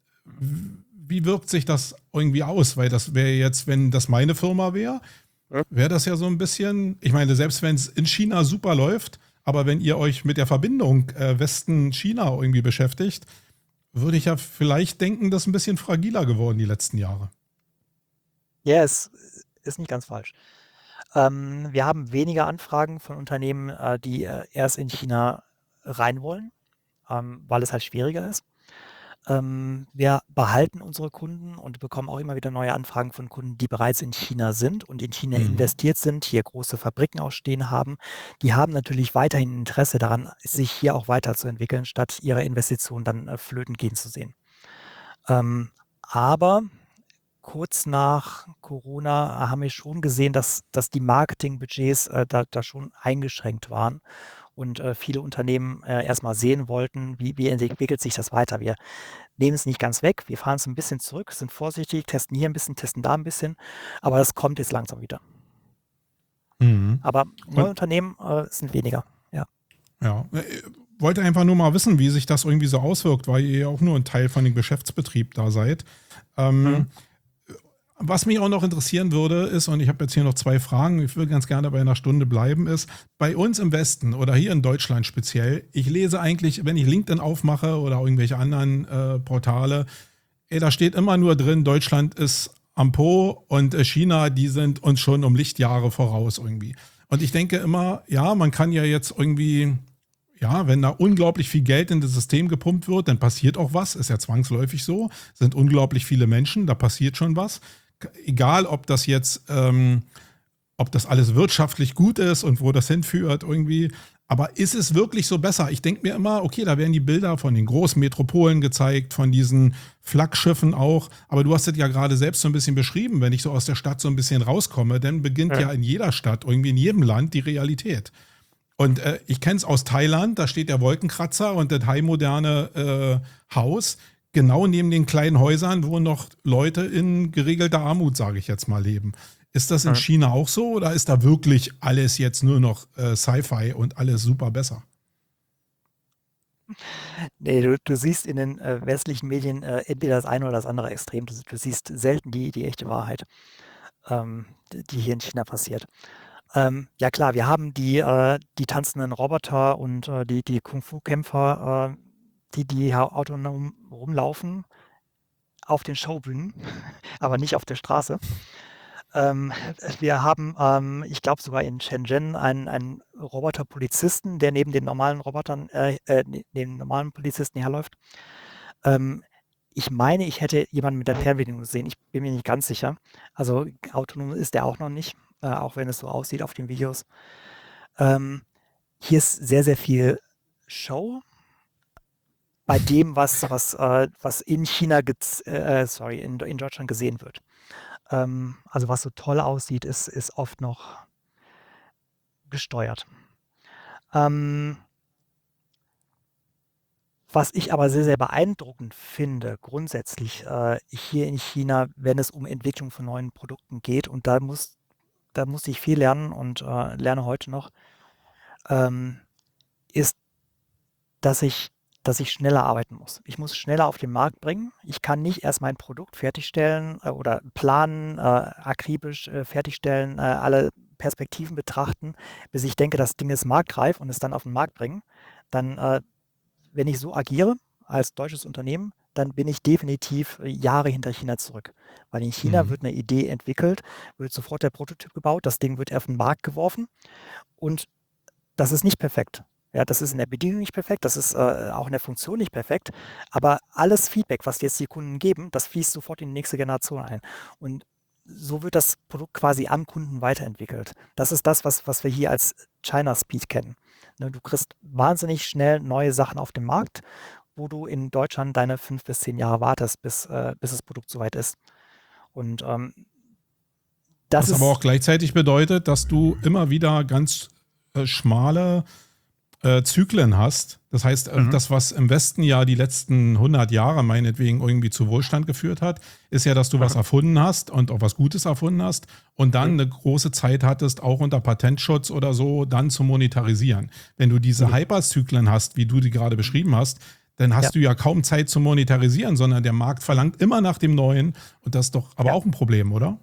A: Wie wirkt sich das irgendwie aus? Weil das wäre jetzt, wenn das meine Firma wäre, wäre das ja so ein bisschen, ich meine, selbst wenn es in China super läuft, aber wenn ihr euch mit der Verbindung äh, Westen-China irgendwie beschäftigt, würde ich ja vielleicht denken, das ist ein bisschen fragiler geworden die letzten Jahre.
B: Ja, es ist nicht ganz falsch. Ähm, wir haben weniger Anfragen von Unternehmen, äh, die äh, erst in China rein wollen, ähm, weil es halt schwieriger ist. Ähm, wir behalten unsere Kunden und bekommen auch immer wieder neue Anfragen von Kunden, die bereits in China sind und in China
A: Mhm.
B: investiert sind, hier große Fabriken ausstehen haben. Die haben natürlich weiterhin Interesse daran, sich hier auch weiterzuentwickeln, statt ihre Investitionen dann äh, flöten gehen zu sehen. Ähm, aber kurz nach Corona haben wir schon gesehen, dass, dass die Marketingbudgets äh, da, da schon eingeschränkt waren und äh, viele Unternehmen äh, erstmal sehen wollten, wie, wie entwickelt sich das weiter. Wir nehmen es nicht ganz weg, wir fahren es ein bisschen zurück, sind vorsichtig, testen hier ein bisschen, testen da ein bisschen, aber das kommt jetzt langsam wieder.
A: Mhm.
B: Aber neue
A: Und
B: Unternehmen äh, sind weniger. Ja.
A: ja, äh, wollte einfach nur mal wissen, wie sich das irgendwie so auswirkt, weil ihr ja auch nur ein Teil von dem Geschäftsbetrieb da seid.
B: Mhm.
A: Ähm, Was mich auch noch interessieren würde, ist, und ich habe jetzt hier noch zwei Fragen, ich würde ganz gerne bei einer Stunde bleiben, ist, bei uns im Westen oder hier in Deutschland speziell, ich lese eigentlich, wenn ich LinkedIn aufmache oder irgendwelche anderen äh, Portale, ey, da steht immer nur drin, Deutschland ist am Po und äh, China, die sind uns schon um Lichtjahre voraus irgendwie. Und ich denke immer, ja, man kann ja jetzt irgendwie, ja, wenn da unglaublich viel Geld in das System gepumpt wird, dann passiert auch was, ist ja zwangsläufig so, sind unglaublich viele Menschen, da passiert schon was. Egal, ob das jetzt, ähm, ob das alles wirtschaftlich gut ist und wo das hinführt irgendwie. Aber ist es wirklich so besser? Ich denke mir immer, okay, da werden die Bilder von den großen Metropolen gezeigt, von diesen Flaggschiffen auch. Aber du hast es ja gerade selbst so ein bisschen beschrieben, wenn ich so aus der Stadt so ein bisschen rauskomme, dann beginnt ja, ja in jeder Stadt, irgendwie in jedem Land die Realität. Und äh, ich kenne es aus Thailand, da steht der Wolkenkratzer und das high-moderne äh, Haus genau neben den kleinen Häusern, wo noch Leute in geregelter Armut, sage ich jetzt mal, leben. Ist das in China auch so oder ist da wirklich alles jetzt nur noch äh, Sci-Fi und alles super besser?
B: Nee, du, du siehst in den äh, westlichen Medien äh, entweder das eine oder das andere Extrem. Du, du siehst selten die, die echte Wahrheit, ähm, die die hier in China passiert. Ähm, ja klar, wir haben die, äh, die tanzenden Roboter und äh, die, die Kung-Fu-Kämpfer, äh, die, die ja autonom rumlaufen auf den Showbühnen, aber nicht auf der Straße. Ähm, wir haben, ähm, ich glaube sogar in Shenzhen einen, einen Roboter-Polizisten, der neben den normalen Robotern, äh, äh, ne- neben den normalen Polizisten herläuft. Ähm, ich meine, ich hätte jemanden mit der Fernbedienung gesehen. Ich bin mir nicht ganz sicher. Also autonom ist der auch noch nicht, äh, auch wenn es so aussieht auf den Videos. Ähm, hier ist sehr, sehr viel Show bei dem, was, was, äh, was in China, gez- äh, sorry, in, in Deutschland gesehen wird. Ähm, also was so toll aussieht, ist, ist oft noch gesteuert. Ähm, was ich aber sehr, sehr beeindruckend finde, grundsätzlich äh, hier in China, wenn es um Entwicklung von neuen Produkten geht, und da muss, da muss ich viel lernen und äh, lerne heute noch, ähm, ist, dass ich, dass ich schneller arbeiten muss. Ich muss schneller auf den Markt bringen. Ich kann nicht erst mein Produkt fertigstellen äh, oder planen, äh, akribisch äh, fertigstellen, äh, alle Perspektiven betrachten, bis ich denke, das Ding ist marktreif und es dann auf den Markt bringen. Dann, äh, wenn ich so agiere als deutsches Unternehmen, dann bin ich definitiv äh, Jahre hinter China zurück. Weil in China
A: Mhm.
B: wird eine Idee entwickelt, wird sofort der Prototyp gebaut, das Ding wird auf den Markt geworfen und das ist nicht perfekt. Ja, das ist in der Bedienung nicht perfekt, das ist äh, auch in der Funktion nicht perfekt, aber alles Feedback, was jetzt die Kunden geben, das fließt sofort in die nächste Generation ein. Und so wird das Produkt quasi am Kunden weiterentwickelt. Das ist das, was, was wir hier als China Speed kennen. Ne, du kriegst wahnsinnig schnell neue Sachen auf den Markt, wo du in Deutschland deine fünf bis zehn Jahre wartest, bis, äh, bis das Produkt soweit ist. Und ähm, das
A: Was aber
B: ist
A: auch gleichzeitig bedeutet, dass du immer wieder ganz äh, schmale äh, Zyklen hast. Das heißt, äh,
B: mhm.
A: das, was im Westen ja die letzten hundert Jahre meinetwegen irgendwie zu Wohlstand geführt hat, ist ja, dass du was
B: Mhm.
A: erfunden hast und auch was Gutes erfunden hast und dann
B: Mhm.
A: eine große Zeit hattest, auch unter Patentschutz oder so, dann zu monetarisieren. Wenn du diese
B: Mhm.
A: Hyperzyklen hast, wie du die gerade beschrieben hast, dann hast
B: Ja,
A: du ja kaum Zeit zu monetarisieren, sondern der Markt verlangt immer nach dem Neuen und das ist doch aber
B: ja.
A: auch ein Problem, oder?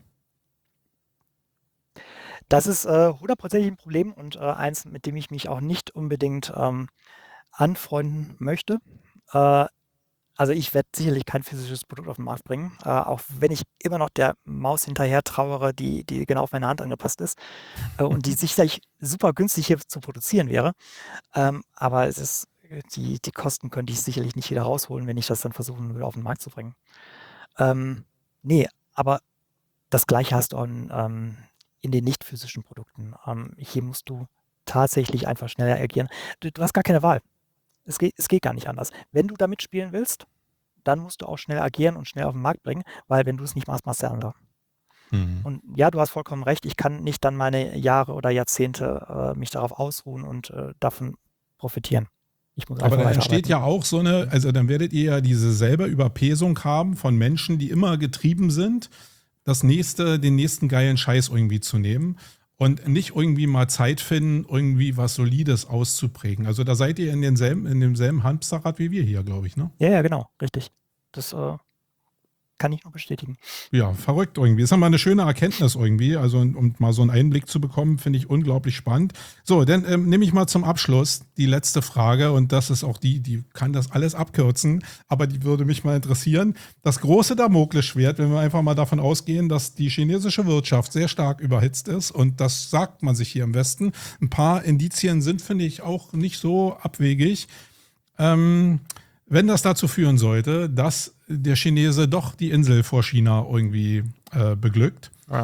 B: Das ist äh, hundertprozentig ein Problem und äh, eins, mit dem ich mich auch nicht unbedingt ähm, anfreunden möchte. Äh, also ich werde sicherlich kein physisches Produkt auf den Markt bringen, äh, auch wenn ich immer noch der Maus hinterher trauere, die, die genau auf meine Hand angepasst ist äh, und die sicherlich super günstig hier zu produzieren wäre. Ähm, aber es ist, die, die Kosten könnte ich sicherlich nicht wieder rausholen, wenn ich das dann versuchen würde, auf den Markt zu bringen. Ähm, nee, aber das Gleiche hast du auch in, ähm, in den nicht physischen Produkten. Ähm, hier musst du tatsächlich einfach schneller agieren. Du, du hast gar keine Wahl. Es geht, es geht gar nicht anders. Wenn du da mitspielen willst, dann musst du auch schnell agieren und schnell auf den Markt bringen, weil wenn du es nicht machst, machst der andere.
A: Mhm.
B: Und ja, du hast vollkommen recht, ich kann nicht dann meine Jahre oder Jahrzehnte äh, mich darauf ausruhen und äh, davon profitieren. Ich muss
A: Aber
B: einfach
A: dann entsteht
B: weiterarbeiten.
A: ja auch so eine, also dann werdet ihr ja diese selber Überpesung haben von Menschen, die immer getrieben sind, das nächste, den nächsten geilen Scheiß irgendwie zu nehmen und nicht irgendwie mal Zeit finden, irgendwie was Solides auszuprägen. Also da seid ihr in denselben, in demselben Hamsterrad wie wir hier, glaube ich, ne?
B: Ja, ja, genau, richtig. Das, äh, kann ich nur bestätigen.
A: Ja, verrückt irgendwie. Ist ja mal eine schöne Erkenntnis irgendwie. Also, um mal so einen Einblick zu bekommen, finde ich unglaublich spannend. So, dann ähm, nehme ich mal zum Abschluss die letzte Frage und das ist auch die, die kann das alles abkürzen, aber die würde mich mal interessieren. Das große Damoklesschwert, wenn wir einfach mal davon ausgehen, dass die chinesische Wirtschaft sehr stark überhitzt ist und das sagt man sich hier im Westen. Ein paar Indizien sind, finde ich, auch nicht so abwegig. Ähm, Wenn das dazu führen sollte, dass der Chinese doch die Insel vor China irgendwie äh, beglückt.
B: Ja.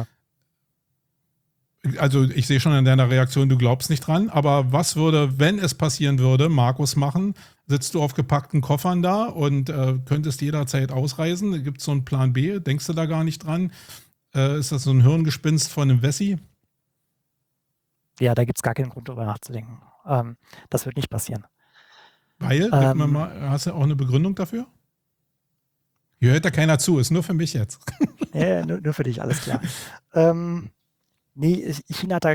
A: Also ich sehe schon an deiner Reaktion, du glaubst nicht dran, aber was würde, wenn es passieren würde, Markus machen? Sitzt du auf gepackten Koffern da und äh, könntest jederzeit ausreisen? Gibt es so einen Plan B? Denkst du da gar nicht dran? Äh, ist das so ein Hirngespinst von einem Wessi?
B: Ja, da gibt es gar keinen Grund, drüber nachzudenken. Ähm, das wird nicht passieren.
A: Weil, gib mir
B: Ähm,
A: mal, hast du auch eine Begründung dafür? Hier hört da keiner zu, ist nur für mich jetzt.
B: ja, nur, nur für dich, alles klar. ähm, nee, China hat da.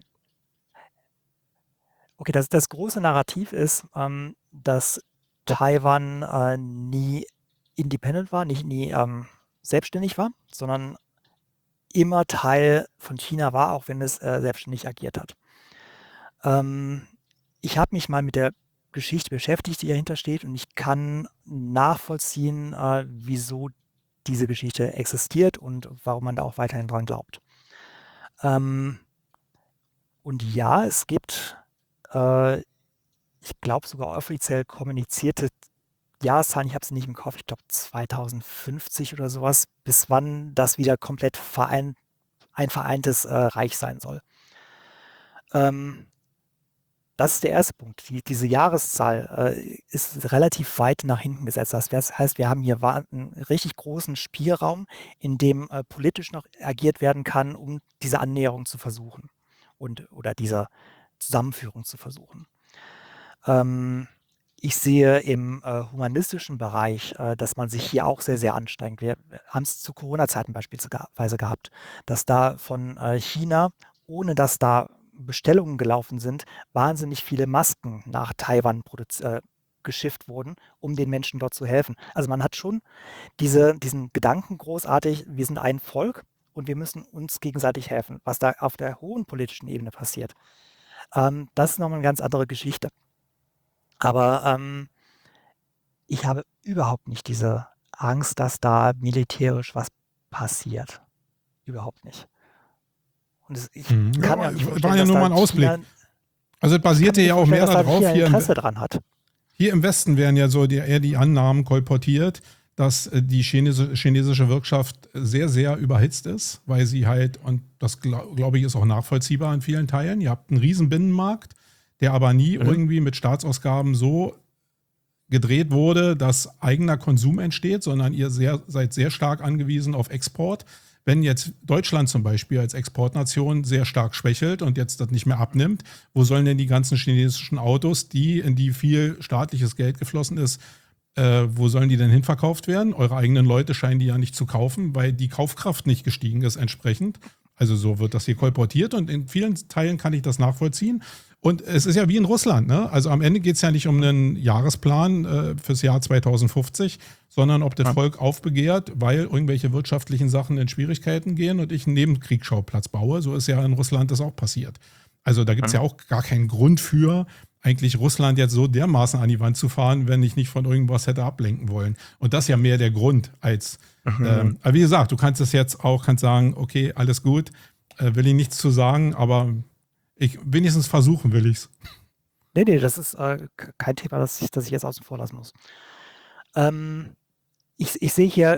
B: Okay, das, das große Narrativ ist, ähm, dass Taiwan äh, nie independent war, nicht nie ähm, selbstständig war, sondern immer Teil von China war, auch wenn es äh, selbstständig agiert hat. Ähm, ich habe mich mal mit der Geschichte beschäftigt, die dahinter steht, und ich kann nachvollziehen, äh, wieso diese Geschichte existiert und warum man da auch weiterhin dran glaubt. Ähm, und ja, es gibt, äh, ich glaube, sogar offiziell kommunizierte Jahreszahlen, ich habe sie nicht im Kopf, ich glaube zweitausendfünfzig oder sowas, bis wann das wieder komplett verein, ein vereintes äh, Reich sein soll. Ähm, Das ist der erste Punkt. Die, diese Jahreszahl äh, ist relativ weit nach hinten gesetzt. Das heißt, wir haben hier wa- einen richtig großen Spielraum, in dem äh, politisch noch agiert werden kann, um diese Annäherung zu versuchen und oder diese Zusammenführung zu versuchen. Ähm, ich sehe im äh, humanistischen Bereich, äh, dass man sich hier auch sehr, sehr anstrengt. Wir haben es zu Corona-Zeiten beispielsweise gehabt, dass da von äh, China, ohne dass da Bestellungen gelaufen sind, wahnsinnig viele Masken nach Taiwan produzi- äh, geschifft wurden, um den Menschen dort zu helfen. Also man hat schon diese, diesen Gedanken großartig, wir sind ein Volk und wir müssen uns gegenseitig helfen. Was da auf der hohen politischen Ebene passiert, ähm, das ist nochmal eine ganz andere Geschichte. Aber ähm, ich habe überhaupt nicht diese Angst, dass da militärisch was passiert. Überhaupt nicht. Und es, ich
A: Mhm. Ja,
B: kann mir auch
A: war,
B: nicht
A: war
B: vorstellen,
A: ja
B: dass
A: nur mal
B: da
A: ein Ausblick.
B: China,
A: Also es
B: ich kann
A: basierte
B: mir nicht
A: ja auch
B: vorstellen,
A: mehr
B: dass da
A: darauf,
B: China
A: hier im,
B: Interesse dran hat.
A: hier im Westen werden ja so die, eher die Annahmen kolportiert, dass äh, die chinesische, chinesische Wirtschaft sehr, sehr überhitzt ist, weil sie halt, und das glaube glaub ich ist auch nachvollziehbar in vielen Teilen, ihr habt einen riesen Binnenmarkt, der aber nie
B: Mhm.
A: irgendwie mit Staatsausgaben so gedreht wurde, dass eigener Konsum entsteht, sondern ihr sehr, seid sehr stark angewiesen auf Export. Wenn jetzt Deutschland zum Beispiel als Exportnation sehr stark schwächelt und jetzt das nicht mehr abnimmt, wo sollen denn die ganzen chinesischen Autos, die in die viel staatliches Geld geflossen ist, äh, wo sollen die denn hinverkauft werden? Eure eigenen Leute scheinen die ja nicht zu kaufen, weil die Kaufkraft nicht gestiegen ist entsprechend. Also so wird das hier kolportiert und in vielen Teilen kann ich das nachvollziehen. Und es ist ja wie in Russland, ne? Also am Ende geht es ja nicht um einen Jahresplan äh, fürs Jahr zweitausendfünfzig, sondern ob das
B: Ja.
A: Volk aufbegehrt, weil irgendwelche wirtschaftlichen Sachen in Schwierigkeiten gehen und ich einen Nebenkriegsschauplatz baue. So ist ja in Russland das auch passiert. Also da gibt es ja auch gar keinen Grund für, eigentlich Russland jetzt so dermaßen an die Wand zu fahren, wenn ich nicht von irgendwas hätte ablenken wollen. Und das ist ja mehr der Grund als,
B: Mhm.
A: ähm, aber wie gesagt, du kannst es jetzt auch, kannst sagen, okay, alles gut, äh, will ich nichts zu sagen, aber ich, wenigstens versuchen will ich's.
B: Nee, nee, das ist äh, k- kein Thema, das ich, das ich jetzt außen vor lassen muss. Ähm, ich, ich sehe hier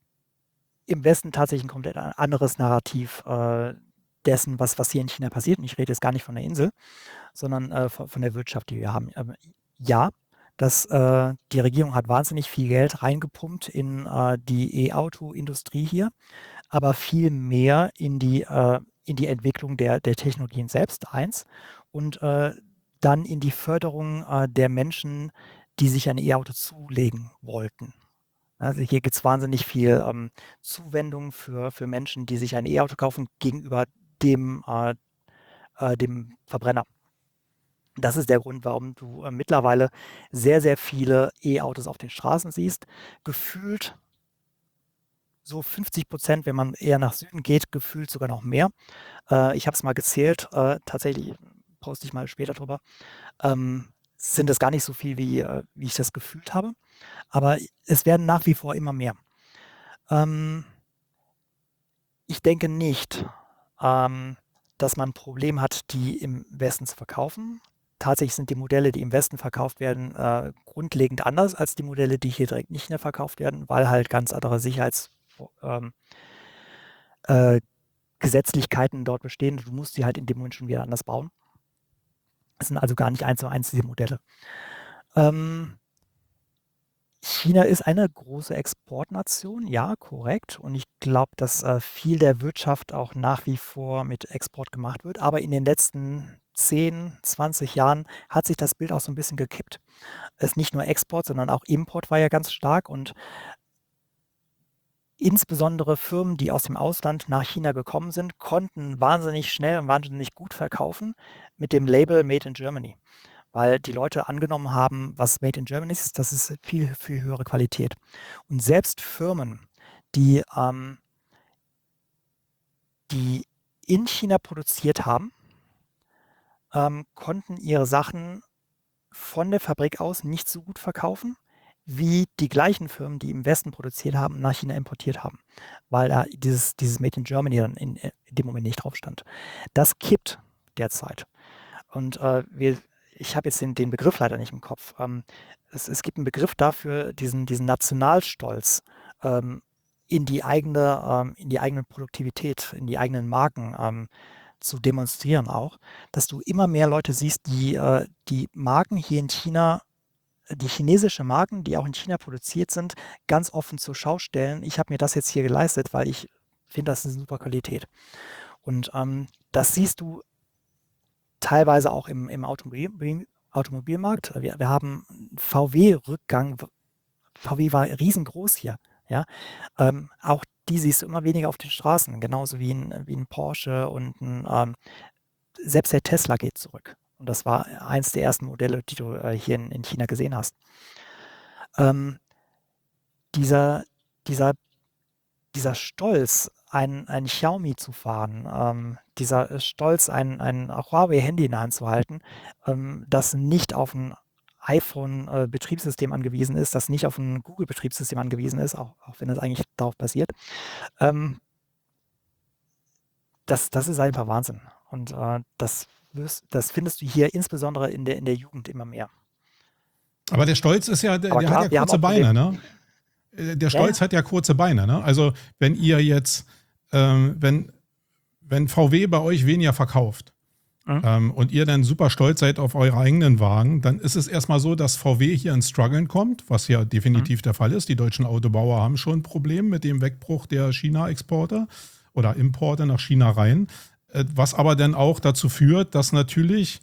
B: im Westen tatsächlich ein komplett a- anderes Narrativ äh, dessen, was, was hier in China passiert. Und ich rede jetzt gar nicht von der Insel, sondern äh, von, von der Wirtschaft, die wir haben. Ähm, ja, das, äh, die Regierung hat wahnsinnig viel Geld reingepumpt in äh, die E-Auto-Industrie hier, aber viel mehr in die, äh, in die Entwicklung der, der Technologien selbst, eins, und äh, dann in die Förderung äh, der Menschen, die sich ein E-Auto zulegen wollten. Also hier gibt es wahnsinnig viel ähm, Zuwendung für, für Menschen, die sich ein E-Auto kaufen, gegenüber dem, äh, äh, dem Verbrenner. Das ist der Grund, warum du äh, mittlerweile sehr, sehr viele E-Autos auf den Straßen siehst. Gefühlt so fünfzig Prozent, wenn man eher nach Süden geht, gefühlt sogar noch mehr. Äh, ich habe es mal gezählt, äh, tatsächlich poste ich mal später drüber. Ähm, sind es gar nicht so viel, wie, äh, wie ich das gefühlt habe. Aber es werden nach wie vor immer mehr. Ähm, ich denke nicht, ähm, dass man ein Problem hat, die im Westen zu verkaufen. Tatsächlich sind die Modelle, die im Westen verkauft werden, äh, grundlegend anders als die Modelle, die hier direkt nicht mehr verkauft werden, weil halt ganz andere Sicherheits ähm, äh, Gesetzlichkeiten dort bestehen. Du musst sie halt in dem Moment schon wieder anders bauen. Es sind also gar nicht eins zu eins diese Modelle. Ähm, China ist eine große Exportnation, ja, korrekt. Und ich glaube, dass äh, viel der Wirtschaft auch nach wie vor mit Export gemacht wird. Aber in den letzten zehn, zwanzig Jahren hat sich das Bild auch so ein bisschen gekippt. Es ist nicht nur Export, sondern auch Import war ja ganz stark. Und insbesondere Firmen, die aus dem Ausland nach China gekommen sind, konnten wahnsinnig schnell und wahnsinnig gut verkaufen mit dem Label Made in Germany. Weil die Leute angenommen haben, was Made in Germany ist, das ist viel, viel höhere Qualität. Und selbst Firmen, die, ähm, die in China produziert haben, ähm, konnten ihre Sachen von der Fabrik aus nicht so gut verkaufen, wie die gleichen Firmen, die im Westen produziert haben, nach China importiert haben, weil da dieses, dieses Made in Germany dann in, in dem Moment nicht drauf stand. Das kippt derzeit. Und äh, wir, ich habe jetzt den, den Begriff leider nicht im Kopf. Ähm, es, es gibt einen Begriff dafür, diesen, diesen Nationalstolz ähm, in die eigene, ähm, in die eigene Produktivität, in die eigenen Marken ähm, zu demonstrieren auch, dass du immer mehr Leute siehst, die äh, die Marken hier in China, die chinesische Marken, die auch in China produziert sind, ganz offen zur Schau stellen. Ich habe mir das jetzt hier geleistet, weil ich finde, das ist eine super Qualität. Und ähm, das siehst du teilweise auch im, im Automobil, Automobilmarkt. Wir, wir haben V W-Rückgang. V W war riesengroß hier. Ja? Ähm, auch die siehst du immer weniger auf den Straßen, genauso wie ein, wie ein Porsche und ein, ähm, selbst der Tesla geht zurück. Und das war eins der ersten Modelle, die du äh, hier in, in China gesehen hast. Ähm, dieser, dieser, dieser Stolz, ein, ein Xiaomi zu fahren, ähm, dieser Stolz, ein, ein Huawei-Handy in der Hand zu halten, ähm, das nicht auf ein iPhone-Betriebssystem angewiesen ist, das nicht auf ein Google-Betriebssystem angewiesen ist, auch, auch wenn es eigentlich darauf basiert, ähm, das, das ist einfach Wahnsinn. Und äh, das, wirst, das findest du hier insbesondere in der, in der Jugend immer mehr.
A: Aber der Stolz ist ja, der,
B: Aber
A: der hat
B: klar,
A: ja
B: wir haben
A: kurze
B: auch
A: Beine,
B: Probleme.
A: ne? Äh, Der
B: Ja, ja.
A: Stolz hat ja kurze Beine, ne? Also wenn ihr jetzt, ähm, wenn, wenn V W bei euch weniger verkauft,
B: Mhm.
A: ähm, und ihr dann super stolz seid auf eure eigenen Wagen, dann ist es erstmal so, dass V W hier ins Struggeln kommt, was ja definitiv
B: Mhm.
A: der Fall ist. Die deutschen Autobauer haben schon ein Problem mit dem Wegbruch der China-Exporte oder Importe nach China rein, äh, was aber dann auch dazu führt, dass natürlich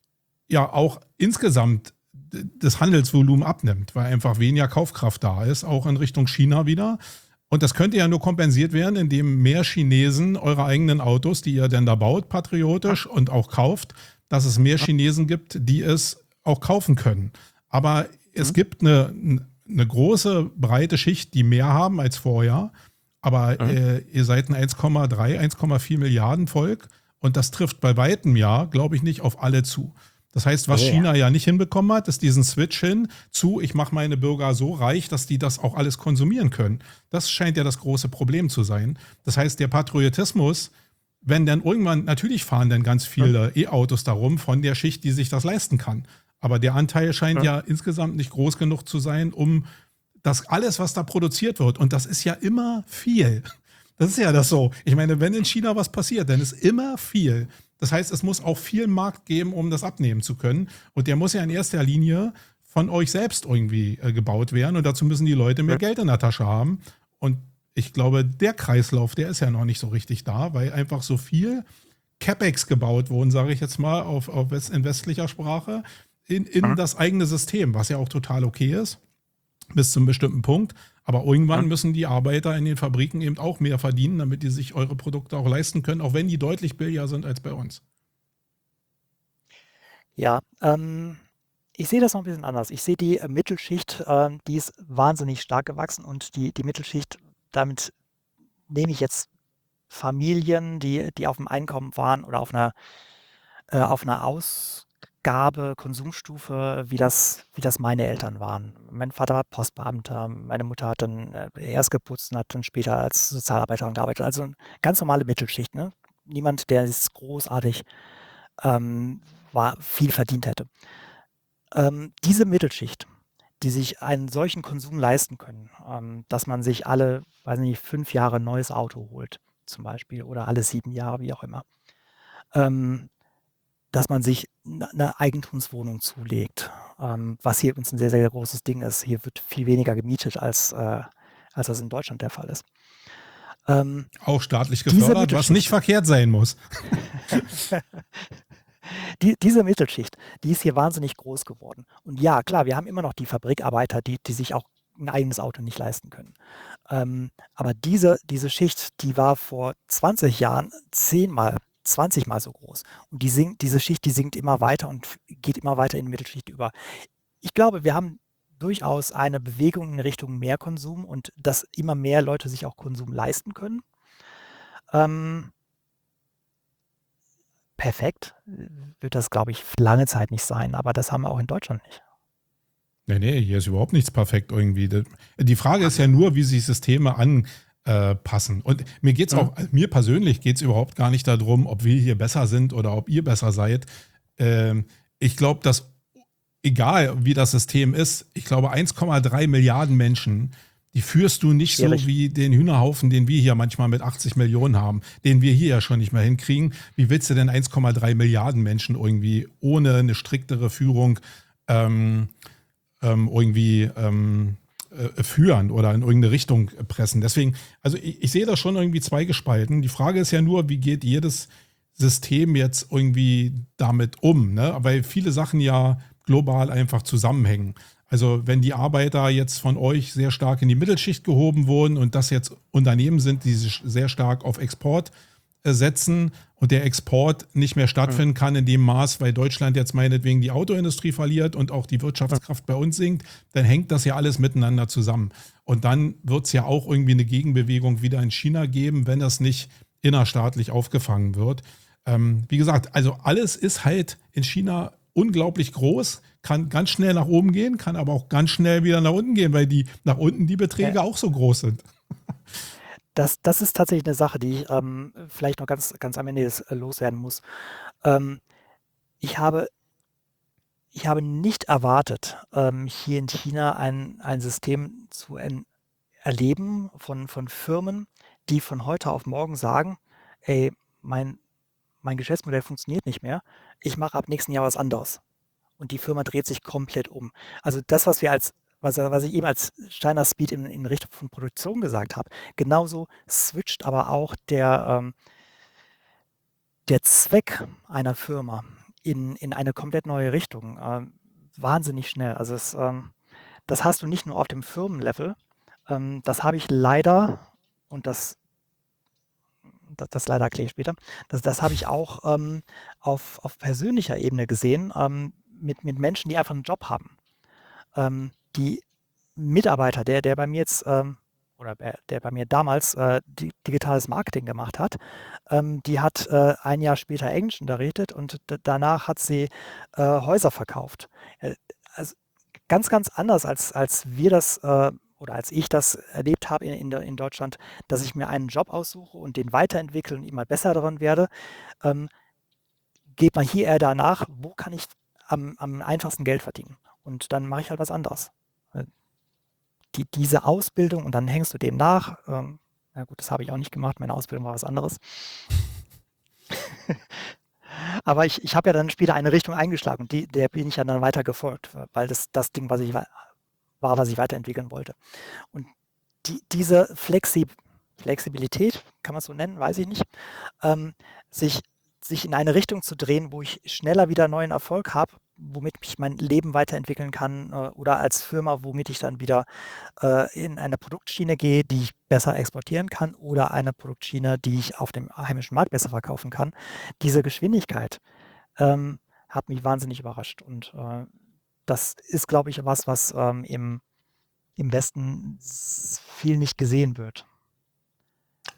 A: ja auch insgesamt d- das Handelsvolumen abnimmt, weil einfach weniger Kaufkraft da ist, auch in Richtung China wieder. Und das könnte ja nur kompensiert werden, indem mehr Chinesen eure eigenen Autos, die ihr denn da baut, patriotisch und auch kauft, dass es mehr Chinesen gibt, die es auch kaufen können. Aber es
B: Mhm.
A: gibt eine, eine große, breite Schicht, die mehr haben als vorher. Aber
B: Mhm.
A: äh, ihr seid ein eins Komma drei, eins Komma vier Milliarden Volk und das trifft bei weitem ja, glaube ich, nicht auf alle zu. Das heißt, was
B: Ja, ja.
A: China ja nicht hinbekommen hat, ist diesen Switch hin zu, ich mache meine Bürger so reich, dass die das auch alles konsumieren können. Das scheint ja das große Problem zu sein. Das heißt, der Patriotismus, wenn dann irgendwann, natürlich fahren dann ganz viele E-Autos darum von der Schicht, die sich das leisten kann. Aber der Anteil scheint
B: Mhm.
A: ja insgesamt nicht groß genug zu sein, um das alles, was da produziert wird, und das ist ja immer viel. Das ist ja das so. Ich meine, wenn in China was passiert, dann ist immer viel. Das heißt, es muss auch viel Markt geben, um das abnehmen zu können. Und der muss ja in erster Linie von euch selbst irgendwie äh, gebaut werden. Und dazu müssen die Leute mehr
B: Mhm.
A: Geld in der Tasche haben. Und ich glaube, der Kreislauf, der ist ja noch nicht so richtig da, weil einfach so viel CapEx gebaut wurden, sage ich jetzt mal, auf, auf West, in westlicher Sprache, in, in
B: Mhm.
A: das eigene System, was ja auch total okay ist, bis zu einem bestimmten Punkt. Aber irgendwann
B: Mhm.
A: müssen die Arbeiter in den Fabriken eben auch mehr verdienen, damit die sich eure Produkte auch leisten können, auch wenn die deutlich billiger sind als bei uns.
B: Ja, ähm, ich sehe das noch ein bisschen anders. Ich sehe die äh, Mittelschicht, ähm, die ist wahnsinnig stark gewachsen und die, die Mittelschicht, damit nehme ich jetzt Familien, die, die auf dem Einkommen waren oder auf einer, äh, auf einer Ausgabe, Konsumstufe, wie das, wie das meine Eltern waren. Mein Vater war Postbeamter, meine Mutter hat dann äh, erst geputzt und hat dann später als Sozialarbeiterin gearbeitet. Also eine ganz normale Mittelschicht, ne? Niemand, der es großartig ähm, war, viel verdient hätte. Ähm, diese Mittelschicht, die sich einen solchen Konsum leisten können, ähm, dass man sich alle, weiß nicht, fünf Jahre ein neues Auto holt, zum Beispiel, oder alle sieben Jahre, wie auch immer. Ähm, dass man sich eine Eigentumswohnung zulegt, ähm, was hier übrigens ein sehr, sehr großes Ding ist. Hier wird viel weniger gemietet, als, äh, als das in Deutschland der Fall ist. Ähm,
A: Auch staatlich
B: diese
A: gefördert, was nicht
B: Mittelschicht,
A: verkehrt sein muss.
B: die, diese Mittelschicht, die ist hier wahnsinnig groß geworden. Und ja, klar, wir haben immer noch die Fabrikarbeiter, die, die sich auch ein eigenes Auto nicht leisten können. Ähm, aber diese, diese Schicht, die war vor zwanzig Jahren zehnmal, zwanzig Mal so groß. Und die sinkt, diese Schicht, die sinkt immer weiter und f- geht immer weiter in die Mittelschicht über. Ich glaube, wir haben durchaus eine Bewegung in Richtung mehr Konsum und dass immer mehr Leute sich auch Konsum leisten können. Ähm, perfekt äh, wird das, glaube ich, lange Zeit nicht sein, aber das haben wir auch in Deutschland nicht.
A: Nee, nee, hier ist überhaupt nichts perfekt irgendwie. Das- Die Frage ist ja nur, wie sich Systeme anpassen. Und mir geht's
B: Mhm.
A: auch, mir persönlich geht es überhaupt gar nicht darum, ob wir hier besser sind oder ob ihr besser seid. Ähm, ich glaube, dass egal wie das System ist, ich glaube eins Komma drei Milliarden Menschen, die führst du nicht so
B: Schwierig.
A: wie den Hühnerhaufen, den wir hier manchmal mit achtzig Millionen haben, den wir hier ja schon nicht mehr hinkriegen. Wie willst du denn eins Komma drei Milliarden Menschen irgendwie ohne eine striktere Führung ähm, ähm, irgendwie ähm, äh, führen oder in irgendeine Richtung pressen? Deswegen, also ich, ich sehe das schon irgendwie zweigespalten. Die Frage ist ja nur, wie geht jedes System jetzt irgendwie damit um, ne? Weil viele Sachen ja global einfach zusammenhängen. Also wenn die Arbeiter jetzt von euch sehr stark in die Mittelschicht gehoben wurden und das jetzt Unternehmen sind, die sich sehr stark auf Export äh, setzen und der Export nicht mehr
B: Mhm.
A: stattfinden kann in dem Maß, weil Deutschland jetzt meinetwegen die Autoindustrie verliert und auch die
B: Mhm.
A: Wirtschaftskraft bei uns sinkt, dann hängt das ja alles miteinander zusammen. Und dann wird es ja auch irgendwie eine Gegenbewegung wieder in China geben, wenn das nicht innerstaatlich aufgefangen wird. Ähm, wie gesagt, also alles ist halt in China unglaublich groß, kann ganz schnell nach oben gehen, kann aber auch ganz schnell wieder nach unten gehen, weil die nach unten die
B: Ja,
A: Beträge auch so groß sind.
B: das, das ist tatsächlich eine Sache, die ich ähm, vielleicht noch ganz, ganz am Ende des, äh, loswerden muss. Ähm, ich habe, ich habe nicht erwartet, ähm, hier in China ein, ein System zu en- erleben von, von Firmen, die von heute auf morgen sagen, ey, mein, mein Geschäftsmodell funktioniert nicht mehr, ich mache ab nächsten Jahr was anderes. Und die Firma dreht sich komplett um. Also das, was wir als, was, was ich eben als Steiner Speed in, in Richtung von Produktion gesagt habe, genauso switcht aber auch der, ähm, der Zweck einer Firma in, in eine komplett neue Richtung. Ähm, wahnsinnig schnell. Also es, ähm, das hast du nicht nur auf dem Firmenlevel. Ähm, das habe ich leider, und das, das, das leider erkläre ich später, das, das habe ich auch ähm, auf, auf persönlicher Ebene gesehen, ähm, mit, mit Menschen, die einfach einen Job haben. Ähm, die Mitarbeiter, der, der bei mir jetzt, ähm, oder der, der bei mir damals äh, di digitales Marketing gemacht hat, ähm, die hat äh, ein Jahr später Englisch unterrichtet und d- danach hat sie äh, Häuser verkauft. Äh, also ganz, ganz anders, als, als wir das äh, oder als ich das erlebt habe in, in, der- in Deutschland, dass ich mir einen Job aussuche und den weiterentwickle und immer besser darin werde. Ähm, geht man hier eher danach, wo kann ich am, am einfachsten Geld verdienen? Und dann mache ich halt was anderes. Äh, die, diese Ausbildung und dann hängst du dem nach. Ähm, na gut, das habe ich auch nicht gemacht. Meine Ausbildung war was anderes. Aber ich, ich habe ja dann später eine Richtung eingeschlagen und die, der bin ich ja dann weiter gefolgt, weil das das Ding, was ich war, was ich weiterentwickeln wollte. Und die, diese Flexi Flexibilität, kann man es so nennen, weiß ich nicht, ähm, sich, sich in eine Richtung zu drehen, wo ich schneller wieder neuen Erfolg habe, womit ich mein Leben weiterentwickeln kann äh, oder als Firma, womit ich dann wieder äh, in eine Produktschiene gehe, die ich besser exportieren kann oder eine Produktschiene, die ich auf dem heimischen Markt besser verkaufen kann. Diese Geschwindigkeit ähm, hat mich wahnsinnig überrascht und äh, das ist, glaube ich, was, was ähm, im, im Westen s- viel nicht gesehen wird.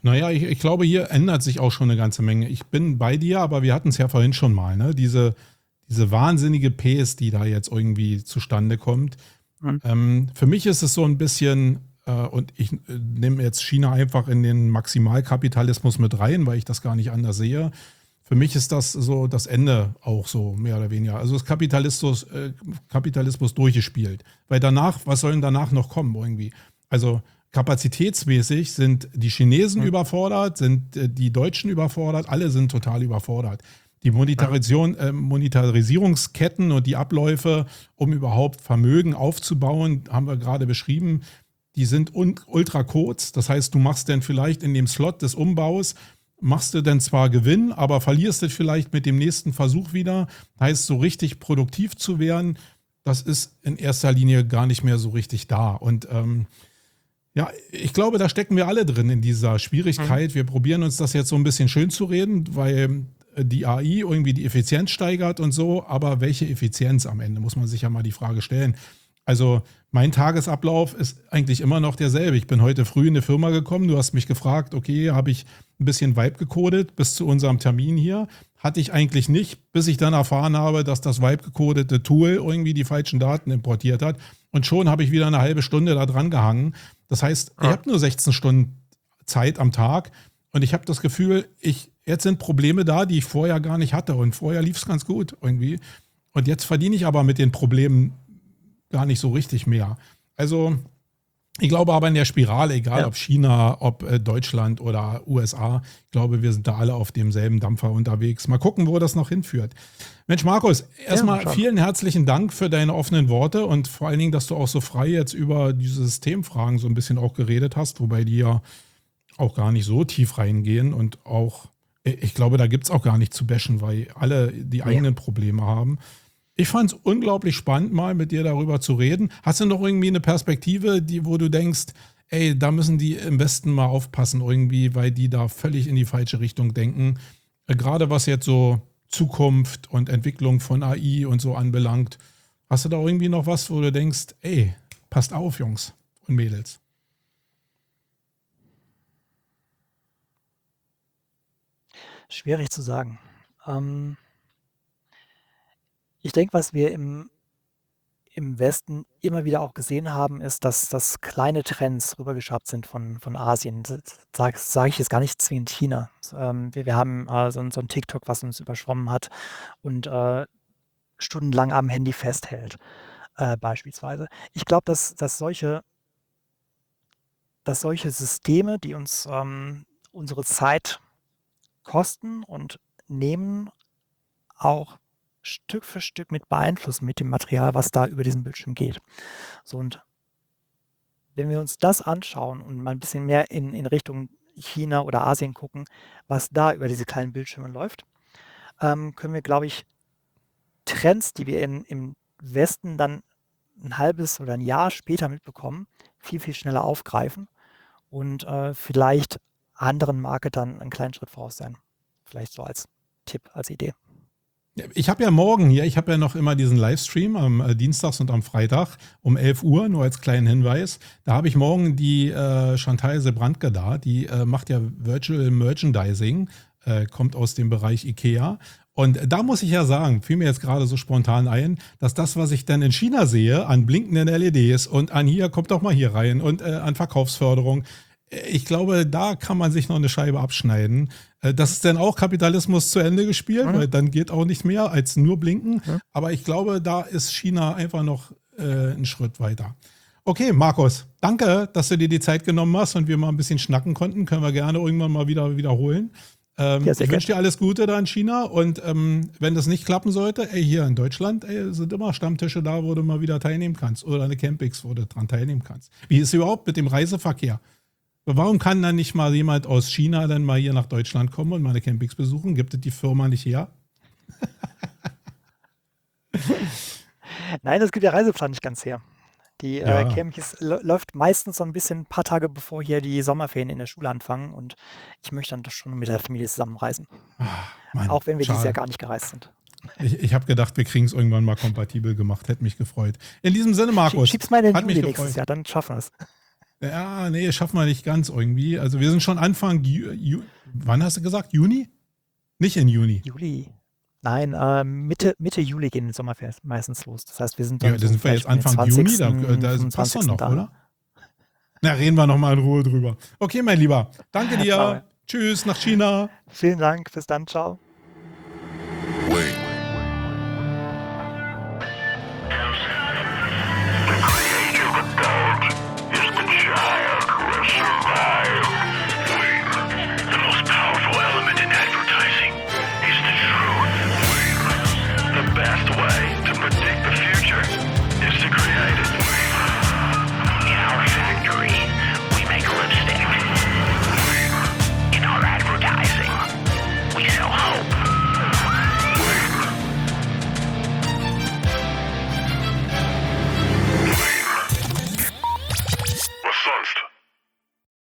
A: Naja, ich, ich glaube, hier ändert sich auch schon eine ganze Menge. Ich bin bei dir, aber wir hatten es ja vorhin schon mal, ne? Diese, diese wahnsinnige Pace, die da jetzt irgendwie zustande kommt.
B: Mhm.
A: Ähm, für mich ist es so ein bisschen, äh, und ich äh, nehme jetzt China einfach in den Maximalkapitalismus mit rein, weil ich das gar nicht anders sehe. Für mich ist das so das Ende auch so, mehr oder weniger. Also ist Kapitalismus, äh, Kapitalismus durchgespielt. Weil danach, was soll denn danach noch kommen irgendwie? Also kapazitätsmäßig sind die Chinesen
B: Mhm.
A: überfordert, sind äh, die Deutschen überfordert, alle sind total überfordert. Die Monetarisierung, äh, Monetarisierungsketten und die Abläufe, um überhaupt Vermögen aufzubauen, haben wir gerade beschrieben, die sind un- ultra kurz. Das heißt, du machst dann vielleicht in dem Slot des Umbaus, machst du dann zwar Gewinn, aber verlierst es vielleicht mit dem nächsten Versuch wieder. Heißt, so richtig produktiv zu werden, das ist in erster Linie gar nicht mehr so richtig da. Und ähm, ja, ich glaube, da stecken wir alle drin in dieser
B: Mhm.
A: Schwierigkeit. Wir probieren uns das jetzt so ein bisschen schön zu reden, weil äh, die A I irgendwie die Effizienz steigert und so. Aber welche Effizienz am Ende, muss man sich ja mal die Frage stellen. Also mein Tagesablauf ist eigentlich immer noch derselbe. Ich bin heute früh in eine Firma gekommen. Du hast mich gefragt, okay, habe ich ein bisschen Vibe gecodet bis zu unserem Termin hier? Hatte ich eigentlich nicht, bis ich dann erfahren habe, dass das Vibe gecodete Tool irgendwie die falschen Daten importiert hat. Und schon habe ich wieder eine halbe Stunde da dran gehangen. Das heißt, ich
B: Ja.
A: habe nur sechzehn Stunden Zeit am Tag und ich habe das Gefühl, ich, jetzt sind Probleme da, die ich vorher gar nicht hatte. Und vorher lief es ganz gut irgendwie. Und jetzt verdiene ich aber mit den Problemen gar nicht so richtig mehr. Also ich glaube aber in der Spirale, egal
B: Ja.
A: ob China, ob äh, Deutschland oder U S A, ich glaube, wir sind da alle auf demselben Dampfer unterwegs. Mal gucken, wo das noch hinführt. Mensch, Markus,
B: Ja, mal
A: erstmal
B: schauen.
A: vielen herzlichen Dank für deine offenen Worte und vor allen Dingen, dass du auch so frei jetzt über diese Systemfragen so ein bisschen auch geredet hast, wobei die ja auch gar nicht so tief reingehen und auch, äh, ich glaube, da gibt es auch gar nicht zu bashen, weil alle die
B: Nee.
A: eigenen Probleme haben. Ich fand es unglaublich spannend, mal mit dir darüber zu reden. Hast du noch irgendwie eine Perspektive, die, wo du denkst, ey, da müssen die im Westen mal aufpassen irgendwie, weil die da völlig in die falsche Richtung denken. Äh, Gerade was jetzt so Zukunft und Entwicklung von A I und so anbelangt. Hast du da irgendwie noch was, wo du denkst, ey, passt auf, Jungs und Mädels?
B: Schwierig zu sagen. Ähm, ich denke, was wir im im Westen immer wieder auch gesehen haben, ist, dass dass kleine Trends rübergeschwappt sind von von Asien. D sage sage ich jetzt gar nicht zwingend China. S ähm, wir wir haben, äh, so 'n so 'n TikTok, was uns überschwommen hat und, äh, stundenlang am Handy festhält, äh, beispielsweise. Ich glaube, dass dass solche dass solche Systeme, die uns, ähm, unsere Zeit kosten und nehmen, auch Stück für Stück mit beeinflussen mit dem Material, was da über diesen Bildschirm geht. So und wenn wir uns das anschauen und mal 'n bisschen mehr in in Richtung China oder Asien gucken, was da über diese kleinen Bildschirme läuft, ähm, können wir, glaube ich, Trends, die wir in im Westen dann 'n halbes oder 'n Jahr später mitbekommen, viel, viel schneller aufgreifen und, äh, vielleicht anderen Marketern 'n kleinen Schritt voraus sein. Vielleicht so als Tipp, als Idee.
A: Ja, ich habe ja morgen hier, ich habe ja noch immer diesen Livestream am äh, Dienstags und am Freitag um elf Uhr, nur als kleinen Hinweis. Da habe ich morgen die äh, Chantal Sebrandke da, die äh, macht ja Virtual Merchandising, äh, kommt aus dem Bereich IKEA. Und da muss ich ja sagen, fiel mir jetzt gerade so spontan ein, dass das, was ich dann in China sehe, an blinkenden L E Ds und an hier, kommt doch mal hier rein und äh, an Verkaufsförderung, äh, ich glaube, da kann man sich noch eine Scheibe abschneiden. Äh, Das ist dann auch Kapitalismus zu Ende gespielt,
B: Mhm,
A: weil dann geht auch nicht mehr als nur blinken.
B: mhm.
A: Aber ich glaube, da ist China einfach noch äh, einen Schritt weiter. Okay, Markus, danke, dass du dir die Zeit genommen hast und wir mal ein bisschen schnacken konnten. Können wir gerne irgendwann mal wieder wiederholen.
B: Ja,
A: Ähm,
B: sehr
A: ich wünsche
B: gerne.
A: dir alles Gute da in China und ähm, wenn das nicht klappen sollte, ey, hier in Deutschland ey, sind immer Stammtische da, wo du mal wieder teilnehmen kannst oder eine Campix, wo du dran teilnehmen kannst. Wie ist es überhaupt mit dem Reiseverkehr? Warum kann dann nicht mal jemand aus China dann mal hier nach Deutschland kommen und meine Campings besuchen? Gibt es die Firma nicht her?
B: Nein, das gibt der Reiseplan nicht ganz her. Die, äh,
A: Ja.
B: Kermesse lä läuft meistens so 'n bisschen 'n paar Tage bevor hier die Sommerferien in der Schule anfangen und ich möchte dann doch schon mit der Familie zusammenreisen,
A: Ah, Mann,
B: auch wenn wir dieses Jahr
A: schade.
B: gar nicht gereist sind.
A: Ich, ich habe gedacht, wir kriegen es irgendwann mal kompatibel gemacht. Hätte mich gefreut. In diesem Sinne,
B: Schie
A: Markus,
B: Schieb's mal in den
A: hat mich
B: Juli nächstes
A: gefreut.
B: Jahr, dann schaffen wir's.
A: Ja, nee, schaffen wir nicht ganz irgendwie. Also wir sind schon Anfang, Ju, Ju, wann hast du gesagt? Juni? Nicht in Juni.
B: Juli. Nein, äh, Mitte, Mitte Juli gehen die Sommerferien meistens los. Das heißt, wir sind dann
A: Ja,
B: so
A: da sind wir jetzt
B: vielleicht um
A: Anfang
B: den
A: Juni, da,
B: zwanzigsten,
A: da passt doch
B: fünfundzwanzigsten
A: noch,
B: da.
A: oder? Na, reden wir nochmal in Ruhe drüber. Okay, mein Lieber, danke
B: Machen
A: dir.
B: wir.
A: Tschüss nach China.
B: Vielen Dank, bis dann, ciao.